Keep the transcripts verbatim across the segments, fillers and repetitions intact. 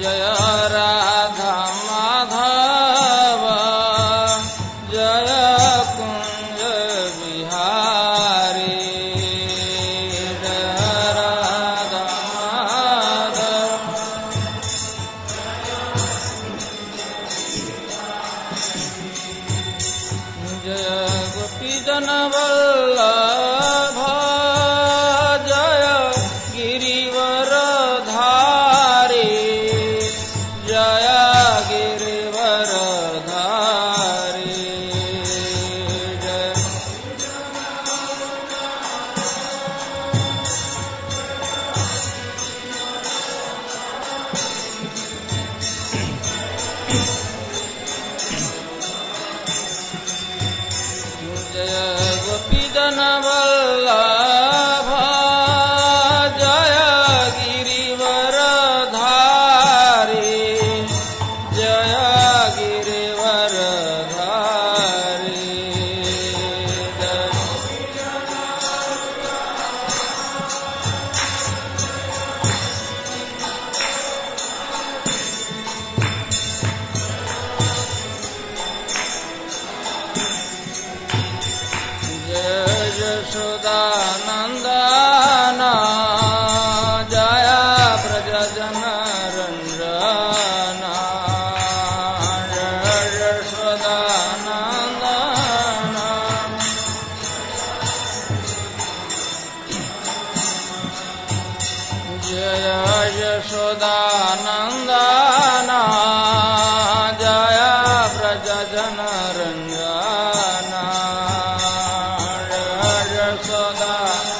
जय राधा माधव जय कुंज बिहारी जय राधा माधव जय गोपी जन वल्लभ जय गिरिवर धारी जय गिरिवर धारी जय जय गोपी जन वल्लभ जय गिरिवर धारी जय गिरिवर धारी जय जय यशोदानंदन जय ब्रज जन रंजन जय यशोदानंदन जय यशोदानंदन जय ब्रज जन रंजन जय यशोदा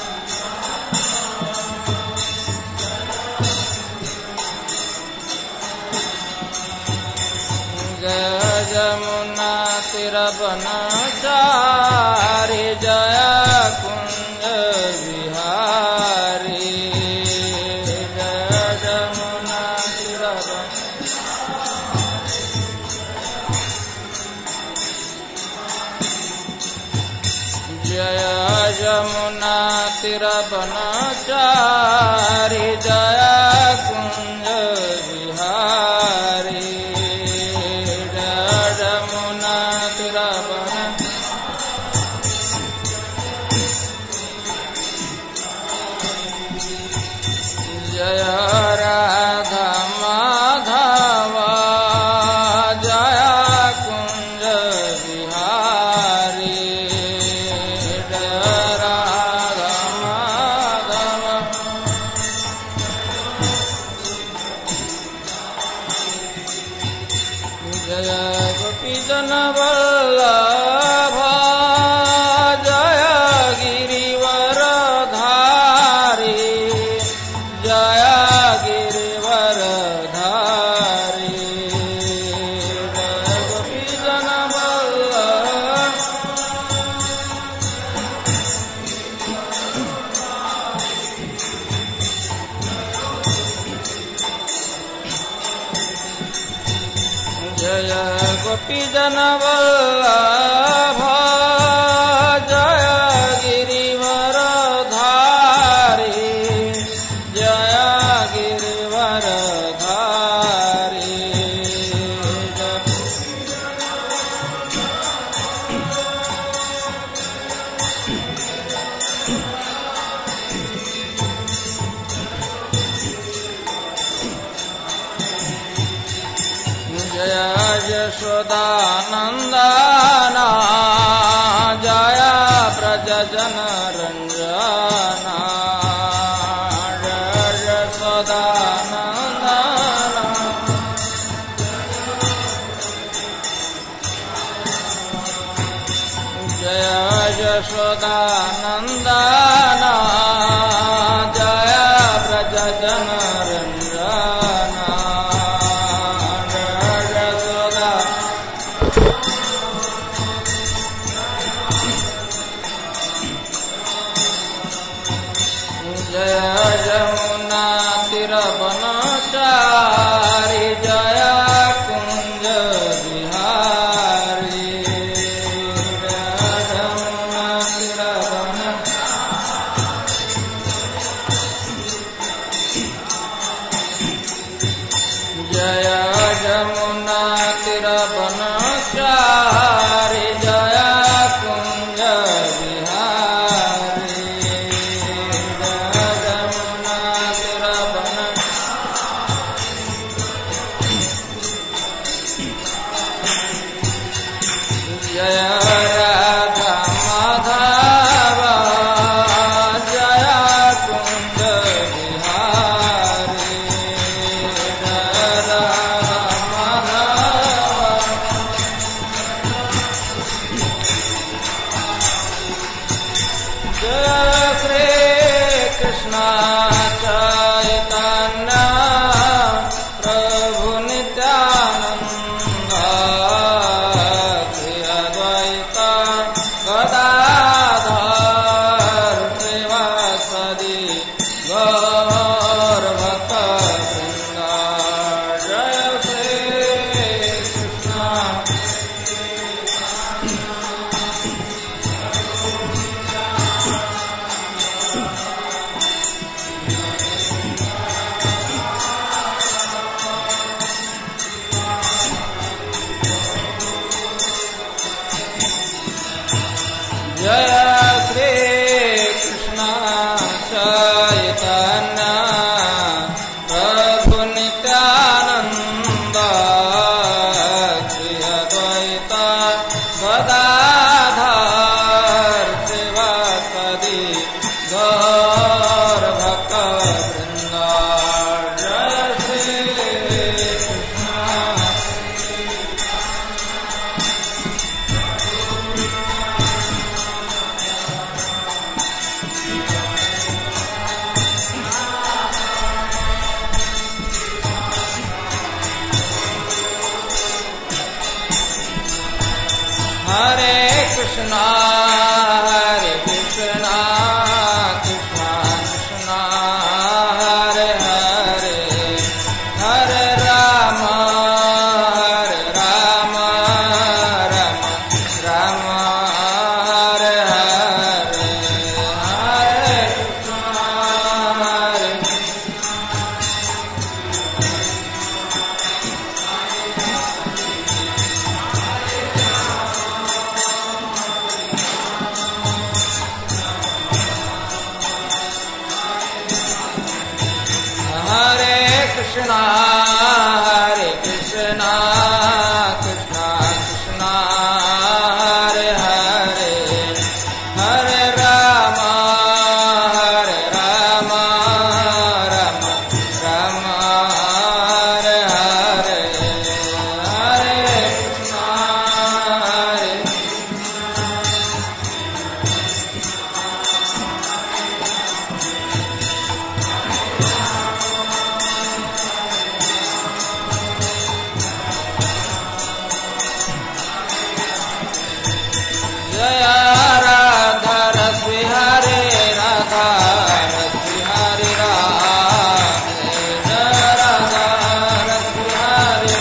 जय जमुना तिरवनचारी जय कुंज बिहारी जय जमुना तिरवन जय यमुना तिरवनचारी जय कुंज बिहारी जय यमुना तिरवन जय राधा माधव जय कुंज बिहारी जय राधा माधव जय गोपी जन वल्लभ जय गिरिवर धारी जय गिरिवर धारी जय गोपी जन वल्लभ जय गोपी जन वल्लभ जय गिरिवर धारी जय गिरिवर धारी जय जय यशोदानंदन जय ब्रज जन रंजन जय यशोदानंदन जय यशोदानंदन जय ब्रज जन रंजन जय यमुना तिरवनचारी जय कुंज बिहारी जय यमुना तिरवन जय चैतन्य प्रभु नित्यानंद श्री अद्वैत गदाधर श्रीवासदि गौर भक्त वृंद जय श्री कृष्ण जय श्री कृष्ण चैतन्य प्रभु नित्यानंद श्री अद्वैत गदाधर श्रीवासदि गौर भक्त वृंद जय श्री कृष्ण हरे कृष्णा हरे कृष्णा कृष्णा कृष्णा हरे हरे हरे राम हरे राम राम राम हरे हरे हरे कृष्णा हरे हरे कृष्णा हरे कृष्णा कृष्णा कृष्णा हरे हरे हरे राम हरे राम राम राम हरे हरे हरे कृष्णा हरे जय राधा रश्मि हरे राधा रश्मि हरे राधे जय राधा रश्मि हरे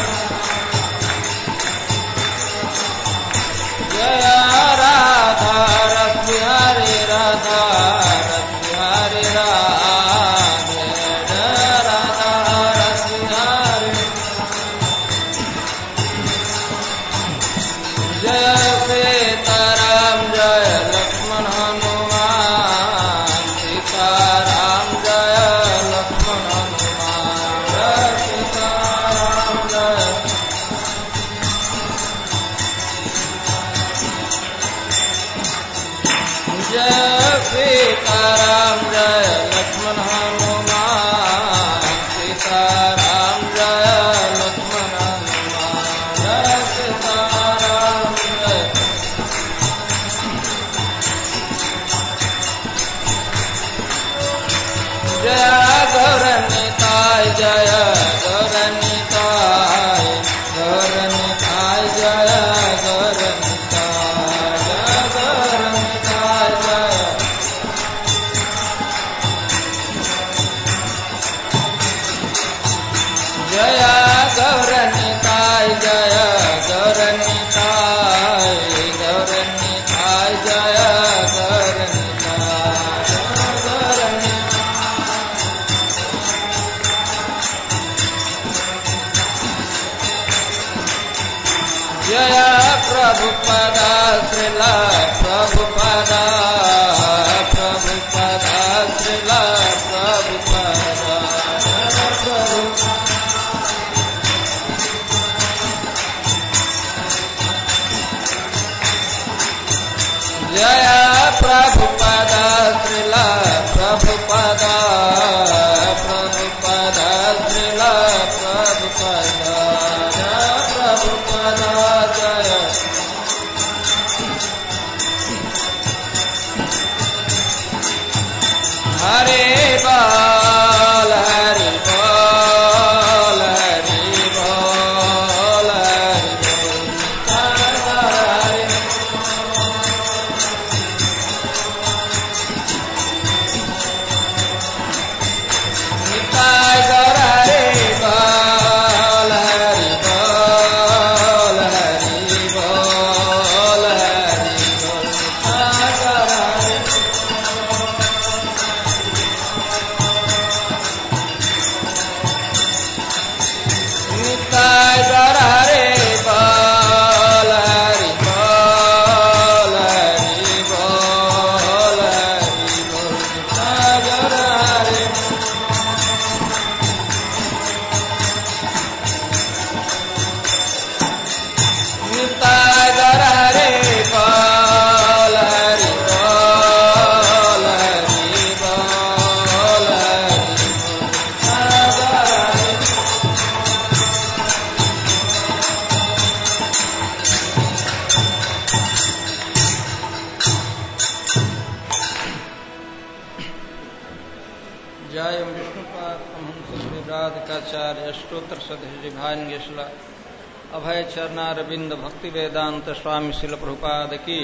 जय राधा रश्मि हरे राधा रश्मि हरे राधे जय राधा रश्मि हरे जय सीताराम जय लक्ष्मण हनुमान सीताराम जय लक्ष्मण हनुमान जय सीताराम जय जय सीताराम जय लक्ष्मण हनुमान सीताराम जय लक्ष्मण हनुमान जय सीताराम जय जय गौरनिताय जय गौरनिताय गौरनिताय जय गौरनिताय जय गौरनिताय जय जय गौरनिताय जय गौरनिताय गौरनिताय जय गौरनिताय जय प्रभुपदा श्रीला प्रभुपदा प्रभुपदा श्रीला प्रभुपदा प्रभु जय प्रभुपदा श्रीला प्रभुपदा प्रभुपदा श्रीला प्रभुपदा जय प्रभुपदा जय जय विष्णुपाद परमहंसराधिकाचार्य अष्टोत्तर सदस्य भान्यश्ल अभय चरणारविंद भक्ति वेदांत स्वामी शिल प्रभुपाद की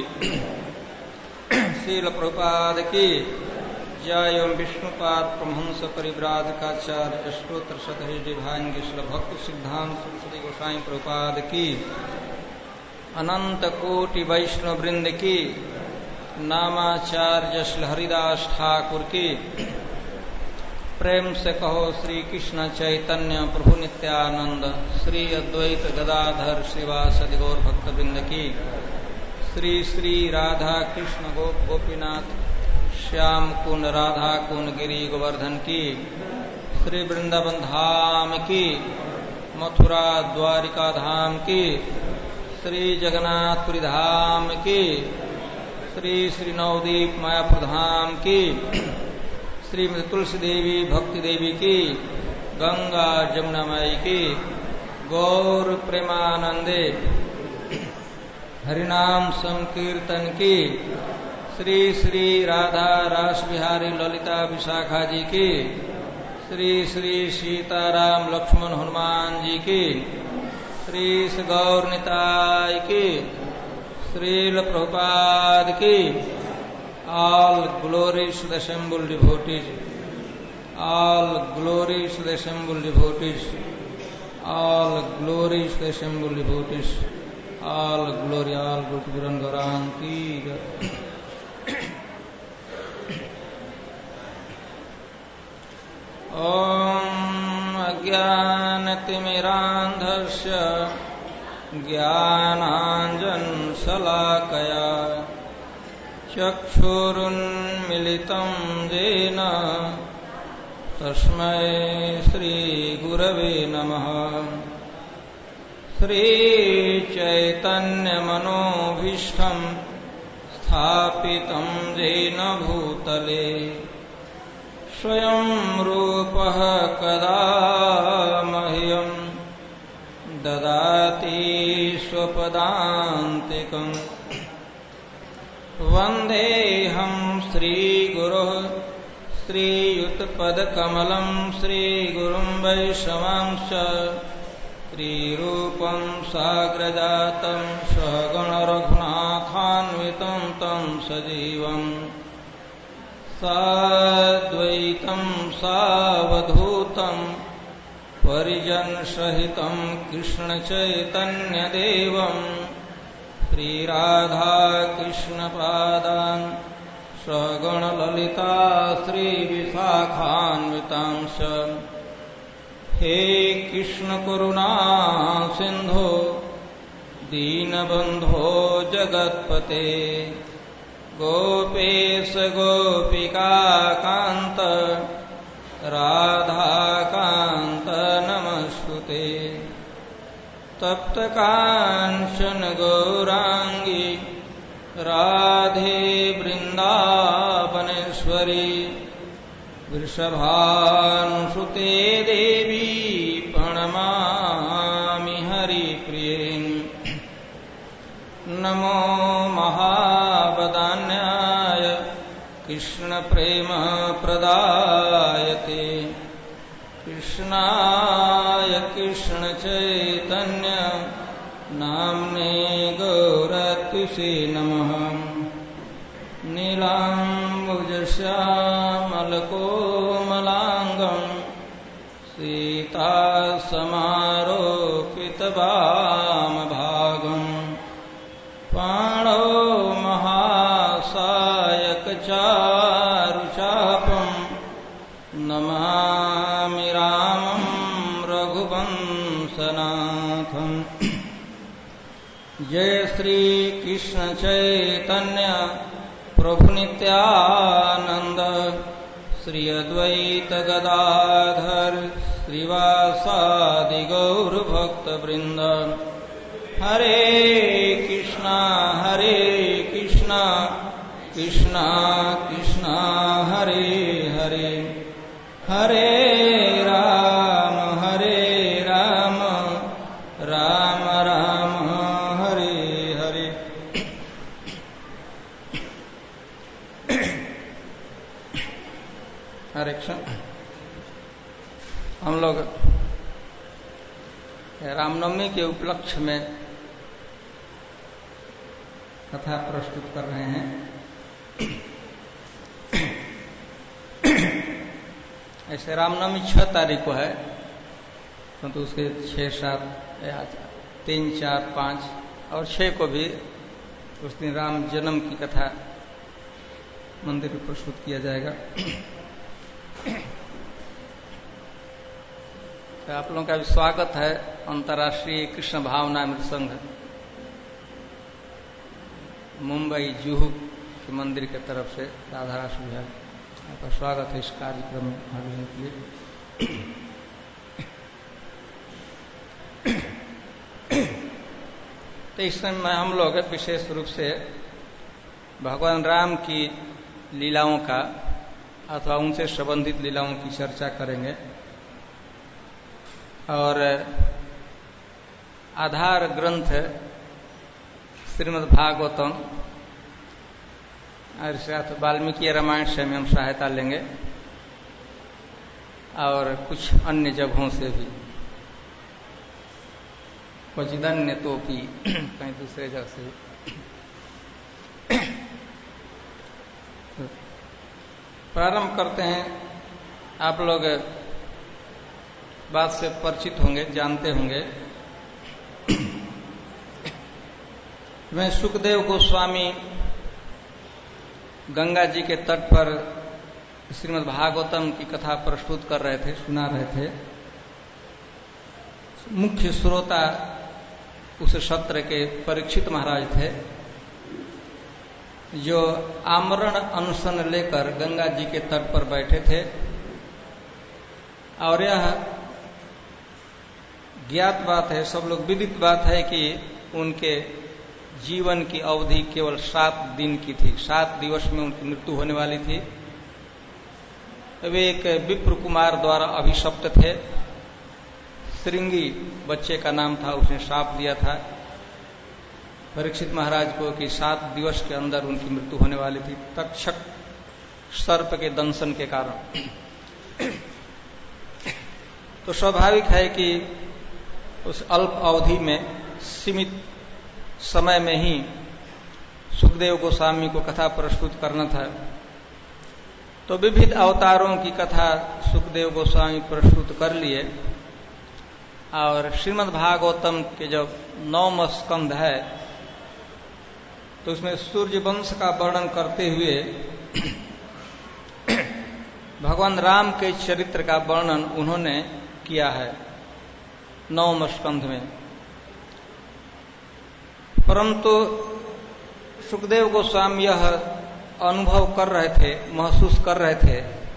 शिल प्रभुपाद की जय विष्णुपाद परमहंस परिव्राजकाचार्य अष्टोत्तर सदस्य भान्यश्ल भक्ति सिद्धांत सरस्वती गोसाई प्रभुपाद की अनंत कोटि वैष्णव वृंद की नामाचार्य श्री हरिदास ठाकुर की प्रेम से कहो श्री कृष्ण चैतन्य प्रभु नित्यानंद श्री अद्वैत गदाधर श्रीवासदि गौर भक्त वृंद की श्री श्री राधा कृष्ण गोप गोपीनाथ श्याम कुंड राधा कुंड गिरी गोवर्धन की श्री वृंदावन धाम की मथुरा द्वारिका धाम की श्री जगन्नाथपुरी धाम की श्री श्री नवदीप मायापुर धाम की श्रीमती तुलसी देवी भक्ति देवी की गंगा जमुना माई की गौर प्रेमानंदे हरिनाम संकीर्तन की श्री श्री राधा रास बिहारी ललिता विशाखा जी की श्री श्री सीताराम लक्ष्मण हनुमान जी की श्री श्री गौर निताय की श्रील प्रभुपाद की All glories to the assembled devotees, all glories to the assembled devotees, all glories to the assembled devotees, all glory, all glory to Guru Garanti. Om Ajnanatimirandhasya Jnananjan Salakaya चक्षुरुन्मिलितं येन तस्मै श्रीगुरवे नमः। श्रीचैतन्यमनोभीष्टं स्थापितं येन भूतले स्वयं रूपः कदा मह्यं ददाति स्वपदान्तिकम्। वन्देऽहं श्रीगुरुः श्रीयुतपदकमलं श्रीगुरुं वैष्णवांश्च श्रीरूपं साग्रजातं सहगणरघुनाथान्वितं तं सजीवं साद्वैतं सावधूतं परिजनसहितं कृष्णचैतन्यदेवम् श्रीराधा कृष्णपादान् सगणललिता श्रीविशाखान्वितांश्च। हे कृष्ण करुणा सिन्धो दीनबन्धो जगत्पते गोपेश गोपिका कान्त राधाकान्त नमस्तुते। तप्त कांचन गौरांगी राधे वृंदावनेश्वरी वृषभानुसुते देवी प्रणमामि हरिप्रिये। नमो महावदान्याय कृष्ण प्रेम प्रदायते कृष्णाय कृष्ण चैतन्य नाम्ने गौरतिसे नमः। नीलाम्बुजश्यामलकोमलाङ्गं सीतासमारोपितवामभागं पाणौ महासायकचारुचापं नमामि रामं रघुवंशनाथम्। जय श्री कृष्ण चैतन्य प्रभु नित्यानंद श्री अद्वैत गदाधर श्रीवासादि गौर भक्त वृंद। हरे कृष्णा हरे कृष्णा कृष्णा कृष्णा हरे हरे हरे राम हरे राम राम राम हरे हरे। हरे कृष्ण। हम लोग रामनवमी के उपलक्ष्य में कथा प्रस्तुत कर रहे हैं। ऐसे रामनवमी छह तारीख को है, परंतु तो उसके छः सात तीन चार पाँच और छः को भी उस दिन राम जन्म की कथा मंदिर में प्रस्तुत किया जाएगा। तो आप लोगों का भी स्वागत है अंतर्राष्ट्रीय कृष्ण भावनामृत संघ मुंबई जुहू के मंदिर की तरफ से राधा रास विभाग आपका स्वागत है इस कार्यक्रम में भाग लेने के लिए। तो इस समय हम लोग विशेष रूप से भगवान राम की लीलाओं का अथवा उनसे संबंधित लीलाओं की चर्चा करेंगे और आधार ग्रंथ श्रीमद् भागवतम और साथ वाल्मीकि रामायण से हम सहायता लेंगे और कुछ अन्य जगहों से भी, क्वचिदन्य तो भी कहीं दूसरे जगह से। प्रारंभ करते हैं। आप लोग बात से परिचित होंगे, जानते होंगे। मैं सुखदेव गोस्वामी गंगा जी के तट पर श्रीमद् भागवतम की कथा प्रस्तुत कर रहे थे, सुना रहे थे। मुख्य श्रोता उस सत्र के परीक्षित महाराज थे, जो आमरण अनशन लेकर गंगा जी के तट पर बैठे थे। और यह ज्ञात बात है, सब लोग विदित बात है कि उनके जीवन की अवधि केवल सात दिन की थी। सात दिवस में उनकी मृत्यु होने वाली थी। वे एक विप्र कुमार द्वारा अभिशप्त थे। श्रृंगी बच्चे का नाम था, उसने शाप दिया था परीक्षित महाराज को कि सात दिवस के अंदर उनकी मृत्यु होने वाली थी, तक्षक सर्प के दंशन के कारण। तो स्वाभाविक है कि उस अल्प अवधि में, सीमित समय में ही सुखदेव गोस्वामी को कथा प्रस्तुत करना था। तो विविध अवतारों की कथा सुखदेव गोस्वामी प्रस्तुत कर लिए। और श्रीमद् भागवतम के जब नौम स्कंध है तो उसमें सूर्य वंश का वर्णन करते हुए भगवान राम के चरित्र का वर्णन उन्होंने किया है नौम स्कंध में। परंतु सुखदेव गोस्वामी यह अनुभव कर रहे थे, महसूस कर रहे थे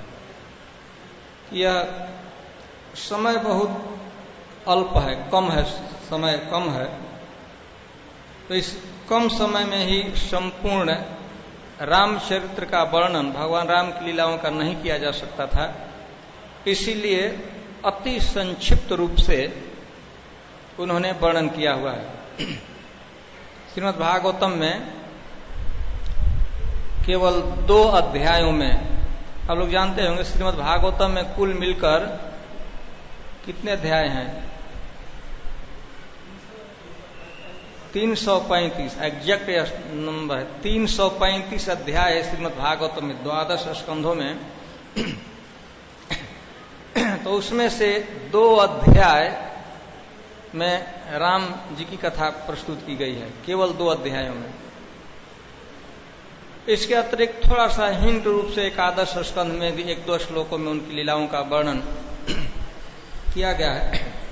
कि यह समय बहुत अल्प है, कम है, समय कम है। तो इस कम समय में ही संपूर्ण रामचरित्र का वर्णन, भगवान राम की लीलाओं का नहीं किया जा सकता था। इसीलिए अति संक्षिप्त रूप से उन्होंने वर्णन किया हुआ है। श्रीमद् भागवतम में केवल दो अध्यायों में, आप लोग जानते होंगे श्रीमद् भागवतम में कुल मिलकर कितने अध्याय हैं? तीन सौ पैंतीस एग्जैक्ट नंबर है। तीन सौ पैंतीस अध्याय है श्रीमद् भागवतम में, द्वादश स्कंधों में। तो उसमें से दो अध्याय में राम जी की कथा प्रस्तुत की गई है, केवल दो अध्यायों में। इसके अतिरिक्त थोड़ा सा हिंट रूप से एकादश स्कंध में भी एक दो श्लोकों में उनकी लीलाओं का वर्णन किया गया है।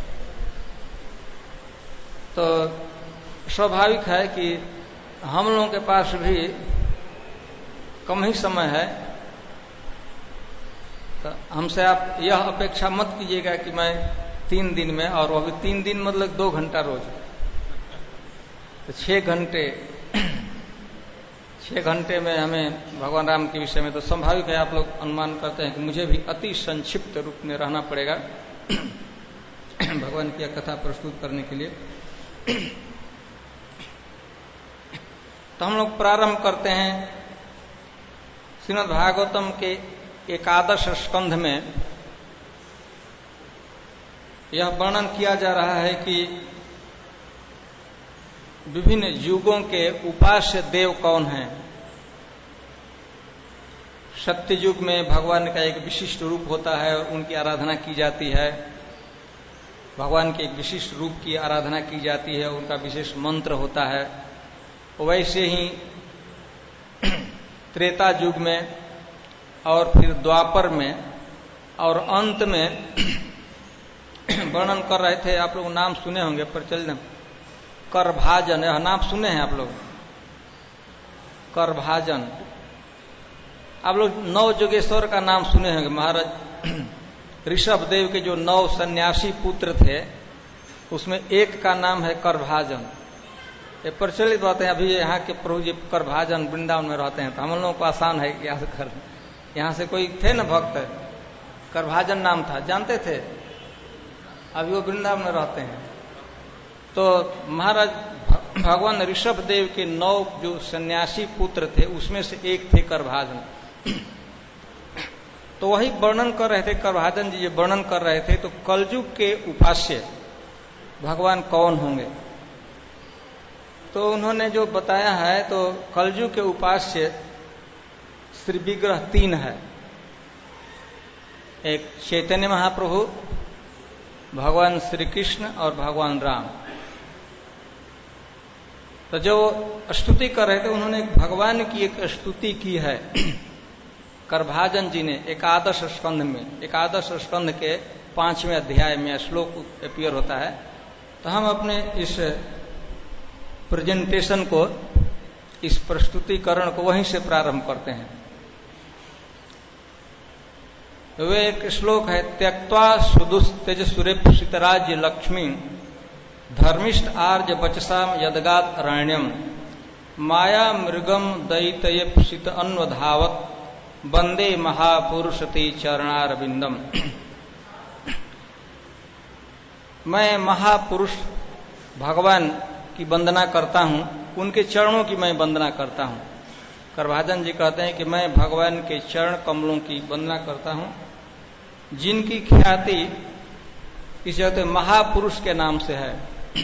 तो स्वाभाविक है कि हम लोगों के पास भी कम ही समय है। तो हमसे आप यह अपेक्षा मत कीजिएगा कि मैं तीन दिन में, और अभी तीन दिन मतलब दो घंटा रोज, तो छह घंटे छह घंटे में हमें भगवान राम के विषय में, तो स्वाभाविक है आप लोग अनुमान करते हैं कि मुझे भी अति संक्षिप्त रूप में रहना पड़ेगा भगवान की कथा प्रस्तुत करने के लिए। तो हम लोग प्रारंभ करते हैं श्रीमद् भागवतम के एकादश स्कंध में यह वर्णन किया जा रहा है कि विभिन्न युगों के उपास्य देव कौन हैं। सत्य युग में भगवान का एक विशिष्ट रूप होता है और उनकी आराधना की जाती है। भगवान के एक विशिष्ट रूप की आराधना की जाती है, उनका विशेष मंत्र होता है। वैसे ही त्रेता युग में और फिर द्वापर में और अंत में वर्णन कर रहे थे। आप लोग नाम सुने होंगे प्रचलित करभाजन, यह नाम सुने हैं आप लोग? करभाजन, आप लोग नौ जोगेश्वर का नाम सुने होंगे। महाराज ऋषभ देव के जो नौ सन्यासी पुत्र थे उसमें एक का नाम है करभाजन। ये प्रचलित बातें। अभी यहाँ के प्रभु जी करभाजन वृंदावन में रहते हैं तो हम लोगों को आसान है कि यहाँ कर यहाँ से कोई थे न भक्त, करभाजन नाम था, जानते थे, अभी वो वृंदावन में रहते हैं। तो महाराज भगवान ऋषभ देव के नौ जो सन्यासी पुत्र थे उसमें से एक थे करभाजन। तो वही वर्णन कर रहे थे, करभाजन जी ये वर्णन कर रहे थे। तो कलयुग के उपास्य भगवान कौन होंगे, तो उन्होंने जो बताया है, तो कलयुग के उपास्य श्री विग्रह तीन है। एक चैतन्य महाप्रभु, भगवान श्री कृष्ण और भगवान राम। तो जो स्तुति कर रहे थे उन्होंने भगवान की एक स्तुति की है करभाजन जी ने एकादश स्कंध में। एकादश स्कंध के पांचवें अध्याय में श्लोक अपीयर होता है। तो हम अपने इस प्रेजेंटेशन को, इस प्रस्तुतिकरण को वहीं से प्रारंभ करते हैं। वे एक श्लोक है, त्यक्त्वा सुदुस्तेज सुरेप्सितराज्य लक्ष्मी धर्मिष्ठ आर्य बचसाम यदगात अरण्यम माया मृगम दैतयप्सित अन्वधावत वंदे महापुरुषति चरणारविंदम। मैं महापुरुष भगवान की वंदना करता हूं, उनके चरणों की मैं वंदना करता हूं। करभाजन जी कहते हैं कि मैं भगवान के चरण कमलों की वंदना करता हूं, जिनकी ख्याति इस जगत महापुरुष के नाम से है।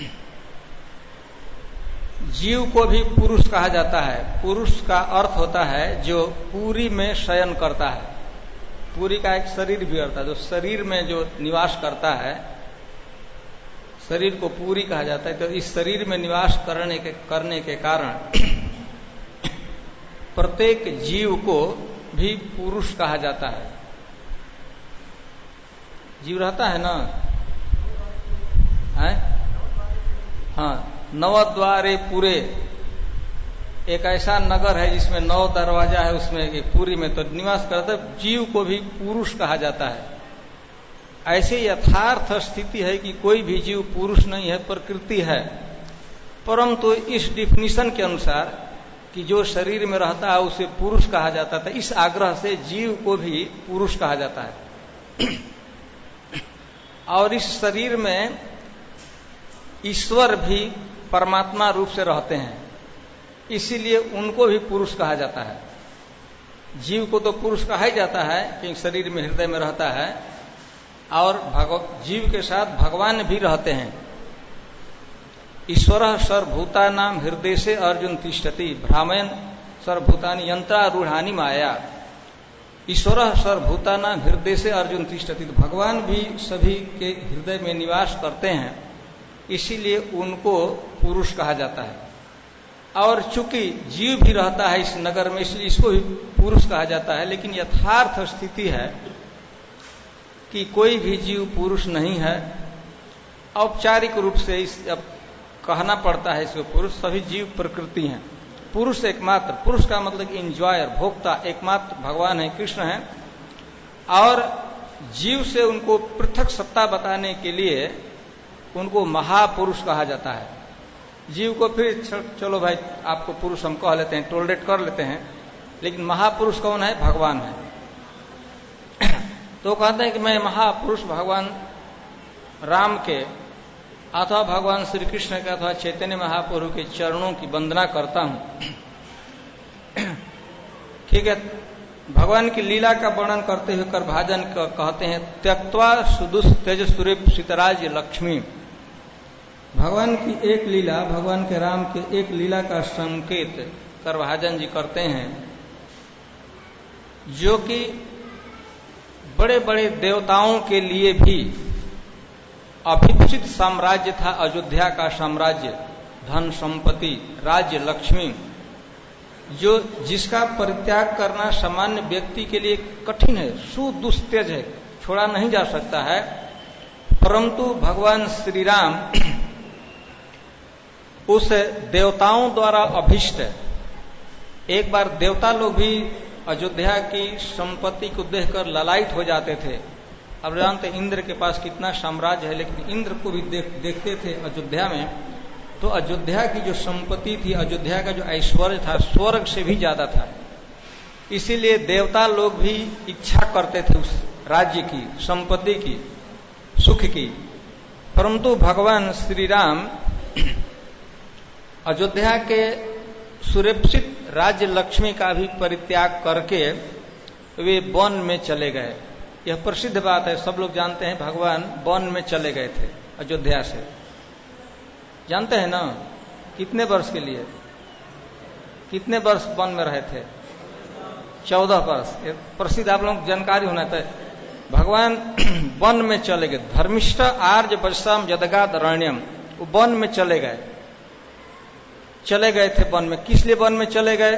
जीव को भी पुरुष कहा जाता है। पुरुष का अर्थ होता है जो पूरी में शयन करता है। पूरी का एक शरीर भी अर्थ है, जो शरीर में जो निवास करता है, शरीर को पूरी कहा जाता है। तो इस शरीर में निवास करने के करने के कारण प्रत्येक जीव को भी पुरुष कहा जाता है। जीव रहता है ना, है? हाँ, नवद्वारे पूरे, एक ऐसा नगर है जिसमें नौ दरवाजा है, उसमें एक पूरी में तो निवास करता है। जीव को भी पुरुष कहा जाता है। ऐसे यथार्थ स्थिति है कि कोई भी जीव पुरुष नहीं है, प्रकृति है। परंतु इस डिफिनीशन के अनुसार कि जो शरीर में रहता है उसे पुरुष कहा जाता था, इस आग्रह से जीव को भी पुरुष कहा जाता है। और इस शरीर में ईश्वर भी परमात्मा रूप से रहते हैं, इसीलिए उनको भी पुरुष कहा जाता है। जीव को तो पुरुष कहा ही जाता है क्योंकि शरीर में, हृदय में रहता है, और भगव जीव के साथ भगवान भी रहते हैं। ईश्वर सर्वभूतानां हृदय से अर्जुन तिष्ठति भ्रामयन् सर्वभूतानि यंत्रारूढ़ानि माया। ईश्वर सर्वभूतानां हृदय से अर्जुन तिष्ठति, भगवान भी सभी के हृदय में निवास करते हैं, इसीलिए उनको पुरुष कहा जाता है। और चूंकि जीव भी रहता है इस नगर में, इसलिए इसको भी पुरुष कहा जाता है। लेकिन यथार्थ स्थिति है कि कोई भी जीव पुरुष नहीं है। औपचारिक रूप से इस अब कहना पड़ता है इसको पुरुष, सभी जीव प्रकृति हैं। पुरुष एकमात्र, पुरुष का मतलब इंजॉयर, भोक्ता एकमात्र भगवान है, कृष्ण है। और जीव से उनको पृथक सत्ता बताने के लिए उनको महापुरुष कहा जाता है। जीव को फिर चलो भाई आपको पुरुष हम कह लेते हैं, टोलरेट कर लेते हैं, लेकिन महापुरुष कौन है? भगवान है। तो कहते हैं कि मैं महापुरुष भगवान राम के अथवा भगवान श्री कृष्ण के अथवा चैतन्य महाप्रभु के चरणों की वंदना करता हूं। ठीक है, भगवान की लीला का वर्णन करते हुए करभाजन कहते हैं, त्यक्त्वा सुदुस तेज सुरेप सीतराज लक्ष्मी। भगवान की एक लीला, भगवान के राम के एक लीला का संकेत करभाजन जी करते हैं, जो कि बड़े बड़े देवताओं के लिए भी अभिचित साम्राज्य था, अयोध्या का साम्राज्य, धन संपत्ति, राज्य, लक्ष्मी, जो जिसका परित्याग करना सामान्य व्यक्ति के लिए कठिन है, सुदुस्तेज है, छोड़ा नहीं जा सकता है। परंतु भगवान श्री राम उस देवताओं द्वारा अभिष्ट, एक बार देवता लोग भी अयोध्या की संपत्ति को देखकर ललायित हो जाते थे। अब जानते इंद्र के पास कितना साम्राज्य है, लेकिन इंद्र को भी देख, देखते थे अयोध्या में, तो अयोध्या की जो संपत्ति थी, अयोध्या का जो ऐश्वर्य था, स्वर्ग से भी ज्यादा था। इसीलिए देवता लोग भी इच्छा करते थे उस राज्य की, संपत्ति की, सुख की। परंतु भगवान श्री राम अयोध्या के सुरक्षित राज्य लक्ष्मी का भी परित्याग करके वे वन में चले गए। यह प्रसिद्ध बात है, सब लोग जानते हैं, भगवान वन में चले गए थे अयोध्या से। जानते हैं ना कितने वर्ष के लिए, कितने वर्ष वन में रहे थे? चौदह वर्ष। प्रसिद्ध आप लोगों को जानकारी होना चाहिए। भगवान वन में चले गए, धर्मिष्ठ आर्य वर्षाम जदगाद अरण्यम, वो वन में चले गए, चले गए थे वन में। किस लिए वन में चले गए?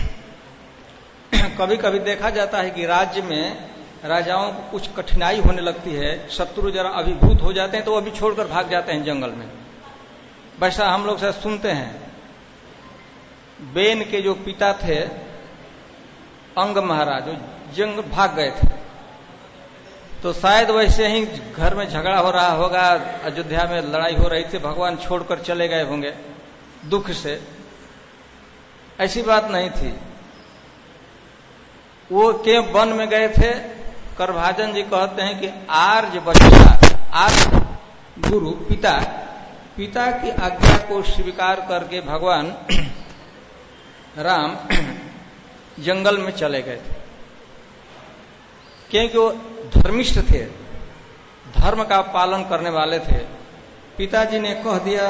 कभी कभी देखा जाता है कि राज्य में राजाओं को कुछ कठिनाई होने लगती है, शत्रु जरा अभिभूत हो जाते हैं तो वो भी छोड़कर भाग जाते हैं जंगल में। वैसा हम लोग शायद सुनते हैं, बेन के जो पिता थे अंग महाराज, जो जंग भाग गए थे, तो शायद वैसे ही घर में झगड़ा हो रहा होगा, अयोध्या में लड़ाई हो रही थी, भगवान छोड़कर चले गए होंगे दुख से। ऐसी बात नहीं थी, वो के वन में गए थे। करभाजन जी कहते हैं कि आर्य बच्चा, आर्य गुरु पिता, पिता की आज्ञा को स्वीकार करके भगवान राम जंगल में चले गए थे, क्योंकि वो धर्मिष्ठ थे, धर्म का पालन करने वाले थे। पिताजी ने कह दिया,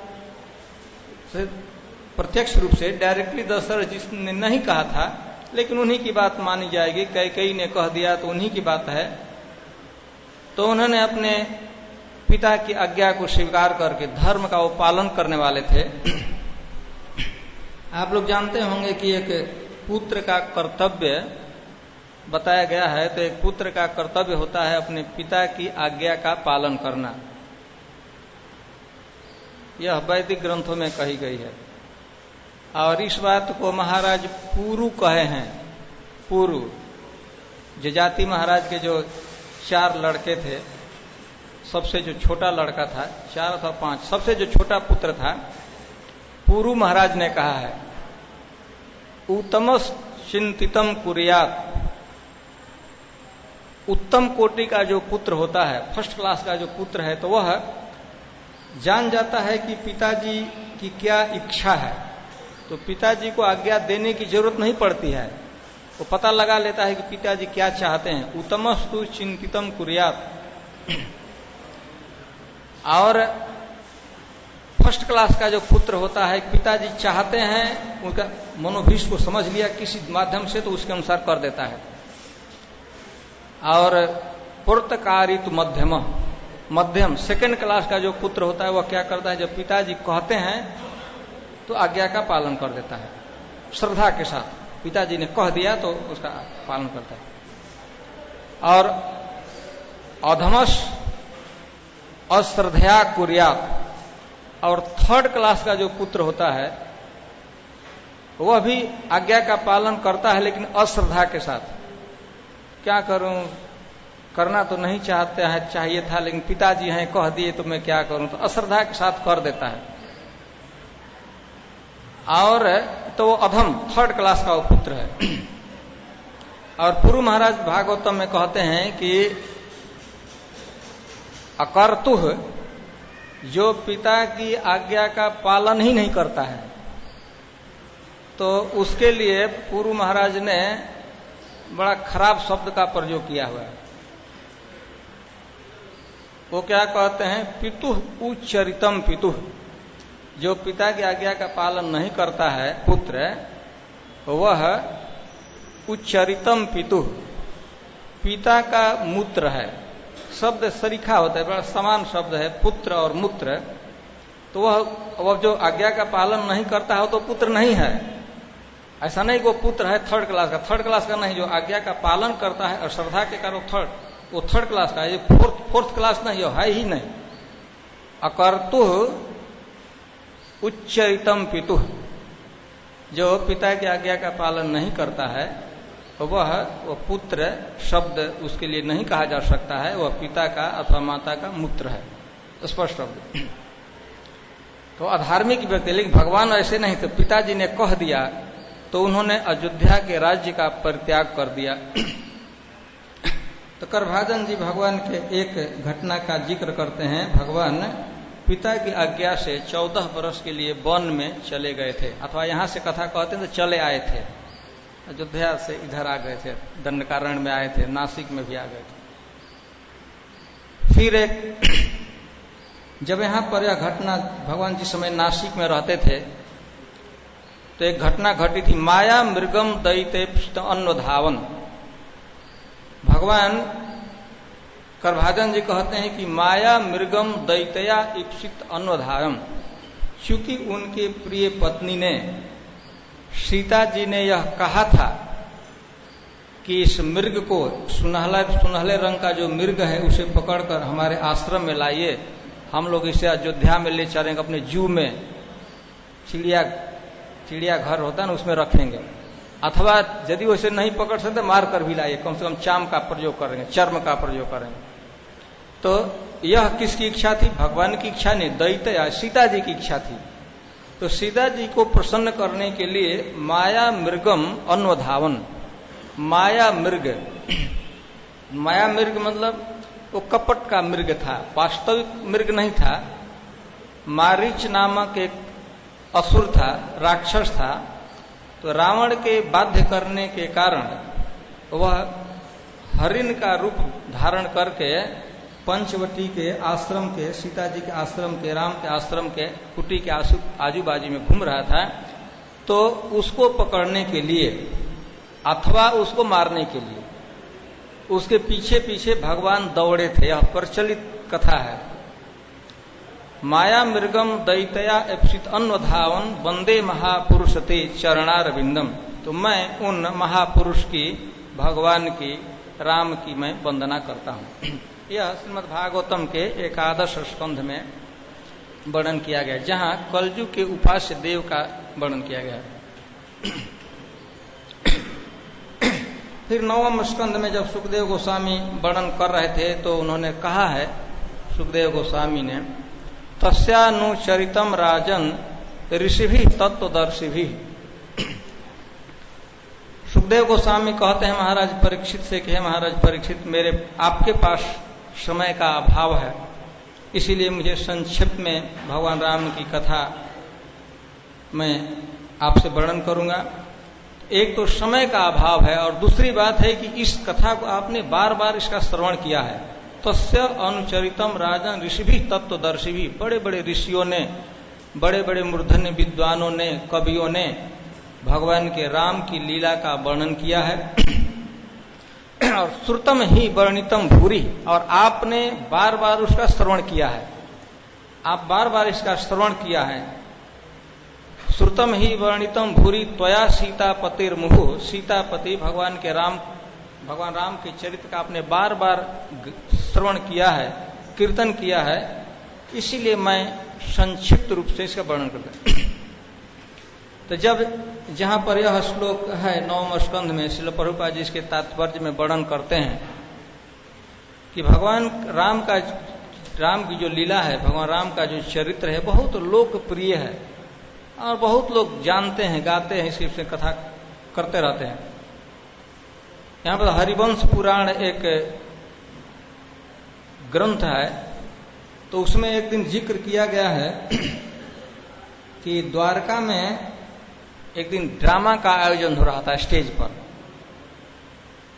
प्रत्यक्ष रूप से डायरेक्टली दशरथ जी ने नहीं कहा था, लेकिन उन्हीं की बात मानी जाएगी। कैकेयी ने कह दिया तो उन्हीं की बात है। तो उन्होंने अपने पिता की आज्ञा को स्वीकार करके, धर्म का वो पालन करने वाले थे। आप लोग जानते होंगे कि एक पुत्र का कर्तव्य बताया गया है, तो एक पुत्र का कर्तव्य होता है अपने पिता की आज्ञा का पालन करना। यह वैदिक ग्रंथों में कही गई है, और इस बात को महाराज पुरु कहे हैं। पुरु जजाति महाराज के जो चार लड़के थे, सबसे जो छोटा लड़का था, चार अथवा पांच, सबसे जो छोटा पुत्र था, पुरु महाराज ने कहा है, उत्तमस् चिंतितम कुर्यात। उत्तम कोटि का जो पुत्र होता है, फर्स्ट क्लास का जो पुत्र है, तो वह जान जाता है कि पिताजी की क्या इच्छा है, तो पिताजी को आज्ञा देने की जरूरत नहीं पड़ती है, वो पता लगा लेता है कि पिताजी क्या चाहते हैं। उत्तमस्तु चिंतितम कुर्यात। और फर्स्ट क्लास का जो पुत्र होता है, पिताजी चाहते हैं, उनका मनोभीष्ट को समझ लिया किसी माध्यम से, तो उसके अनुसार कर देता है। और पुर्तकारित मध्यम, मध्यम सेकंड क्लास का जो पुत्र होता है, वह क्या करता है, जब पिताजी कहते हैं तो आज्ञा का पालन कर देता है, श्रद्धा के साथ। पिताजी ने कह दिया तो उसका पालन करता है। और अधमस अश्रद्धया कुर्यात। और थर्ड क्लास का जो पुत्र होता है, वह भी आज्ञा का पालन करता है, लेकिन अश्रद्धा के साथ। क्या करूं, करना तो नहीं चाहते हैं, चाहिए था, लेकिन पिताजी हैं, कह दिए तो मैं क्या करूं, तो अश्रद्धा के साथ कर देता है। और तो वो अधम थर्ड क्लास का वो पुत्र है। और पुरु महाराज भागवतम में कहते हैं कि अकर्तुः, जो पिता की आज्ञा का पालन ही नहीं करता है, तो उसके लिए पुरु महाराज ने बड़ा खराब शब्द का प्रयोग किया हुआ है। वो क्या कहते हैं, पितुः उच्चरितम पितुः, जो पिता की आज्ञा का पालन नहीं करता है पुत्र, वह उच्चरितम पितुः, पिता का मूत्र है। शब्द सरीखा होता है, बड़ा समान शब्द है पुत्र और मूत्र। तो वह वह जो आज्ञा का पालन नहीं करता है तो पुत्र नहीं है। ऐसा नहीं कि वो पुत्र है थर्ड क्लास का, थर्ड क्लास का नहीं, जो आज्ञा का पालन करता है और श्रद्धा के कारण थर्ड वो थर्ड क्लास का है, ये फोर्थ फोर्थ क्लास नहीं, ये है ही नहीं। अकर्तुः उच्चरितम पितुः, जो पिता की आज्ञा का पालन नहीं करता है वह वह पुत्र शब्द उसके लिए नहीं कहा जा सकता है, वह पिता का अथवा माता का मूत्र है, स्पष्ट शब्द। तो अधार्मिक व्यक्ति, लेकिन भगवान ऐसे नहीं थे। पिताजी ने कह दिया तो उन्होंने अयोध्या के राज्य का परित्याग कर दिया। तो करभाजन जी भगवान के एक घटना का जिक्र करते हैं। भगवान पिता की आज्ञा से चौदह वर्ष के लिए वन में चले गए थे, अथवा यहां से कथा कहते हैं तो चले आए थे। अयोध्या से इधर आ गए थे, दंडकारण्य में आए थे, नासिक में भी आ गए थे। फिर एक जब यहां पर यह घटना, भगवान जिस समय नासिक में रहते थे तो एक घटना घटी थी। माया मृगम दैते अन्वधावन। भगवान करभाजन जी कहते हैं कि माया मृगम दैतया इप्सित अन्वधारम, चूंकि उनके प्रिय पत्नी ने, सीता जी ने यह कहा था कि इस मृग को, सुनहला सुनहले रंग का जो मृग है उसे पकड़कर हमारे आश्रम में लाइए, हम लोग इसे अयोध्या में ले चलेंगे, अपने जू में, चिड़िया चिड़िया घर होता है ना उसमें रखेंगे, अथवा यदि उसे नहीं पकड़ सकते मार कर भी लाइए, कम से कम चाम का प्रयोग करेंगे, चर्म का प्रयोग करेंगे। तो यह किसकी इच्छा थी? भगवान की इच्छा नहीं, दैत्य सीता जी की इच्छा थी। तो सीता जी को प्रसन्न करने के लिए माया मृगम अन्वधावन, माया मृग, माया मृग मतलब वो कपट का मृग था, वास्तविक मृग नहीं था। मारीच नामक एक असुर था, राक्षस था। तो रावण के बाध्य करने के कारण वह हरिण का रूप धारण करके पंचवटी के आश्रम के, सीता जी के आश्रम के, राम के आश्रम के कुटी के आजू बाजू में घूम रहा था। तो उसको पकड़ने के लिए अथवा उसको मारने के लिए उसके पीछे पीछे भगवान दौड़े थे। यह प्रचलित कथा है। माया मृगम दैतया एप्सित अन्वधावन वंदे महापुरुष ते चरणारविंदम। तो मैं उन महापुरुष की, भगवान की, राम की मैं वंदना करता हूं। यह श्रीमद् भागवतम के एकादश स्कंध में वर्णन किया गया, जहां कलयुग के उपास्य देव का वर्णन किया गया। फिर नवम स्कंध में जब सुखदेव गोस्वामी वर्णन कर रहे थे तो उन्होंने कहा है, सुखदेव गोस्वामी ने, तस्यानुचरितम राजन ऋषिभि तत्वदर्शिभि। सुखदेव गोस्वामी कहते हैं महाराज परीक्षित से कि हे महाराज परीक्षित, मेरे आपके पास समय का अभाव है, इसीलिए मुझे संक्षिप्त में भगवान राम की कथा मैं आपसे वर्णन करूंगा। एक तो समय का अभाव है और दूसरी बात है कि इस कथा को आपने बार बार इसका श्रवण किया है। तस्य अनुचरितम राजन ऋषिभि तत्वदर्शिभि। बड़े बड़े ऋषियों ने, बड़े बड़े मूर्धन्य विद्वानों ने, कवियों ने भगवान के राम की लीला का वर्णन किया है। और श्रुतम ही वर्णितम भूरि, और आपने बार बार उसका श्रवण किया है, आप बार बार इसका श्रवण किया है। श्रुतम ही वर्णितम भूरि त्वया सीतापतिर मुहु। सीतापति भगवान के राम, भगवान राम के चरित्र का आपने बार बार श्रवण किया है, कीर्तन किया है, इसीलिए मैं संक्षिप्त रूप से इसका वर्णन करता हूं। तो जब जहां पर यह श्लोक है नवम स्कंध में, श्रील प्रभुपाद जी इसके तात्पर्य में वर्णन करते हैं कि भगवान राम का, राम की जो लीला है, भगवान राम का जो चरित्र है बहुत लोकप्रिय है और बहुत लोग जानते हैं, गाते हैं, इसकी से कथा करते रहते हैं। यहां पर हरिवंश पुराण एक ग्रंथ है, तो उसमें एक दिन जिक्र किया गया है कि द्वारका में एक दिन ड्रामा का आयोजन हो रहा था स्टेज पर।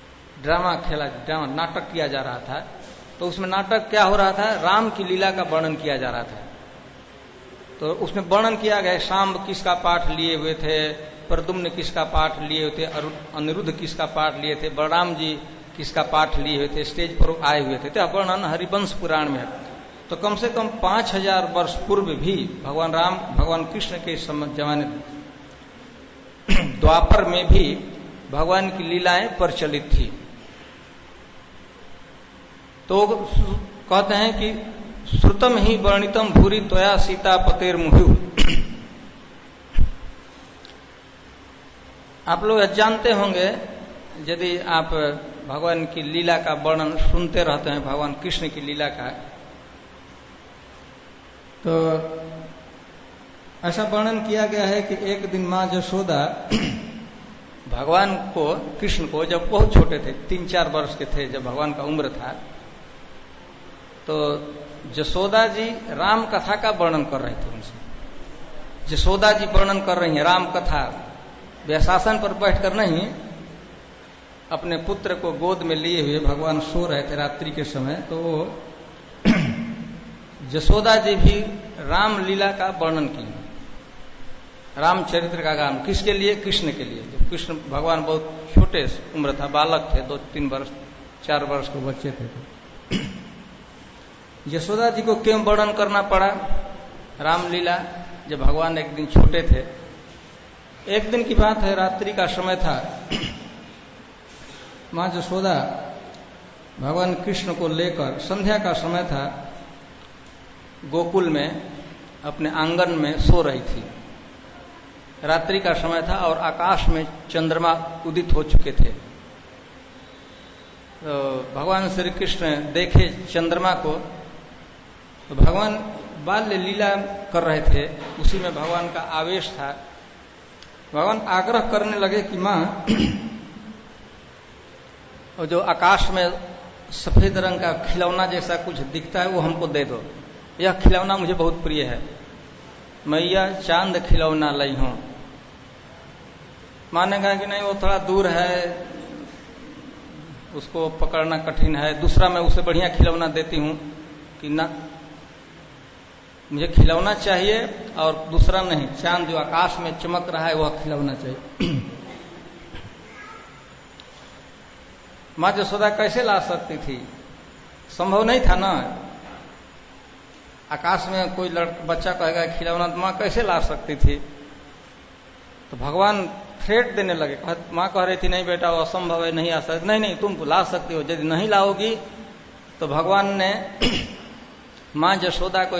ड्रामा खेला, ड्रामा नाटक किया जा रहा था। तो उसमें नाटक क्या हो रहा था, राम की लीला का वर्णन किया जा रहा था। तो उसमें वर्णन किया गया शाम्ब किसका पाठ लिए हुए थे, प्रद्युम्न किसका पाठ लिए हुए थे, अनिरुद्ध किसका पाठ लिए थे, बलराम जी किसका पाठ लिए हुए थे, स्टेज पर आए हुए थे। तो वर्णन हरिवंश पुराण में है। तो कम से कम पांच हजार वर्ष पूर्व भी भगवान राम, भगवान कृष्ण के जमाने द्वापर में भी भगवान की लीलाएं प्रचलित थी। तो कहते हैं कि श्रुतम ही वर्णितम भूरि त्वया सीता पतेर मुहु। आप लोग जानते होंगे, यदि आप भगवान की लीला का वर्णन सुनते रहते हैं, भगवान कृष्ण की लीला का, तो ऐसा वर्णन किया गया है कि एक दिन मां यशोदा भगवान को, कृष्ण को, जब बहुत छोटे थे, तीन चार वर्ष के थे जब भगवान का उम्र था, तो यशोदा जी राम कथा का वर्णन कर रहे थे उनसे। यशोदा जी वर्णन कर रही हैं राम कथा, व्यासासन पर बैठकर नहीं, अपने पुत्र को गोद में लिए हुए भगवान सो रहे थे रात्रि के समय। तो यशोदा जी भी राम लीला का वर्णन की, रामचरित्र का गान। किसके लिए? कृष्ण के लिए। जब कृष्ण भगवान बहुत छोटे उम्र था, बालक थे, दो तीन वर्ष चार वर्ष के बच्चे थे। तो यशोदा जी को क्यों वर्णन करना पड़ा रामलीला, जब भगवान एक दिन छोटे थे? एक दिन की बात है, रात्रि का समय था। मां यशोदा भगवान कृष्ण को लेकर, संध्या का समय था, गोकुल में अपने आंगन में सो रही थी। रात्रि का समय था और आकाश में चंद्रमा उदित हो चुके थे। तो भगवान श्री कृष्ण देखे चंद्रमा को, तो भगवान बाल्य लीला कर रहे थे, उसी में भगवान का आवेश था। भगवान आग्रह करने लगे कि मां, और जो आकाश में सफेद रंग का खिलौना जैसा कुछ दिखता है वो हमको दे दो, यह खिलौना मुझे बहुत प्रिय है। मैया चांद खिलौना लाई हूं। मां ने कहा कि नहीं, वो थोड़ा दूर है, उसको पकड़ना कठिन है, दूसरा मैं उसे बढ़िया खिलौना देती हूं। कि ना, मुझे खिलौना चाहिए और दूसरा नहीं, चांद जो आकाश में चमक रहा है वह खिलौना चाहिए। मां यशोदा कैसे ला सकती थी? संभव नहीं था ना। आकाश में कोई लड़का बच्चा कहेगा खिलौना, तो मां कैसे ला सकती थी? तो भगवान थ्रेट देने लगे। मां कह रही थी नहीं बेटा, वो असंभव है, नहीं आ सकती। नहीं नहीं, तुम ला सकती हो, यदि नहीं लाओगी तो भगवान ने मां यशोदा को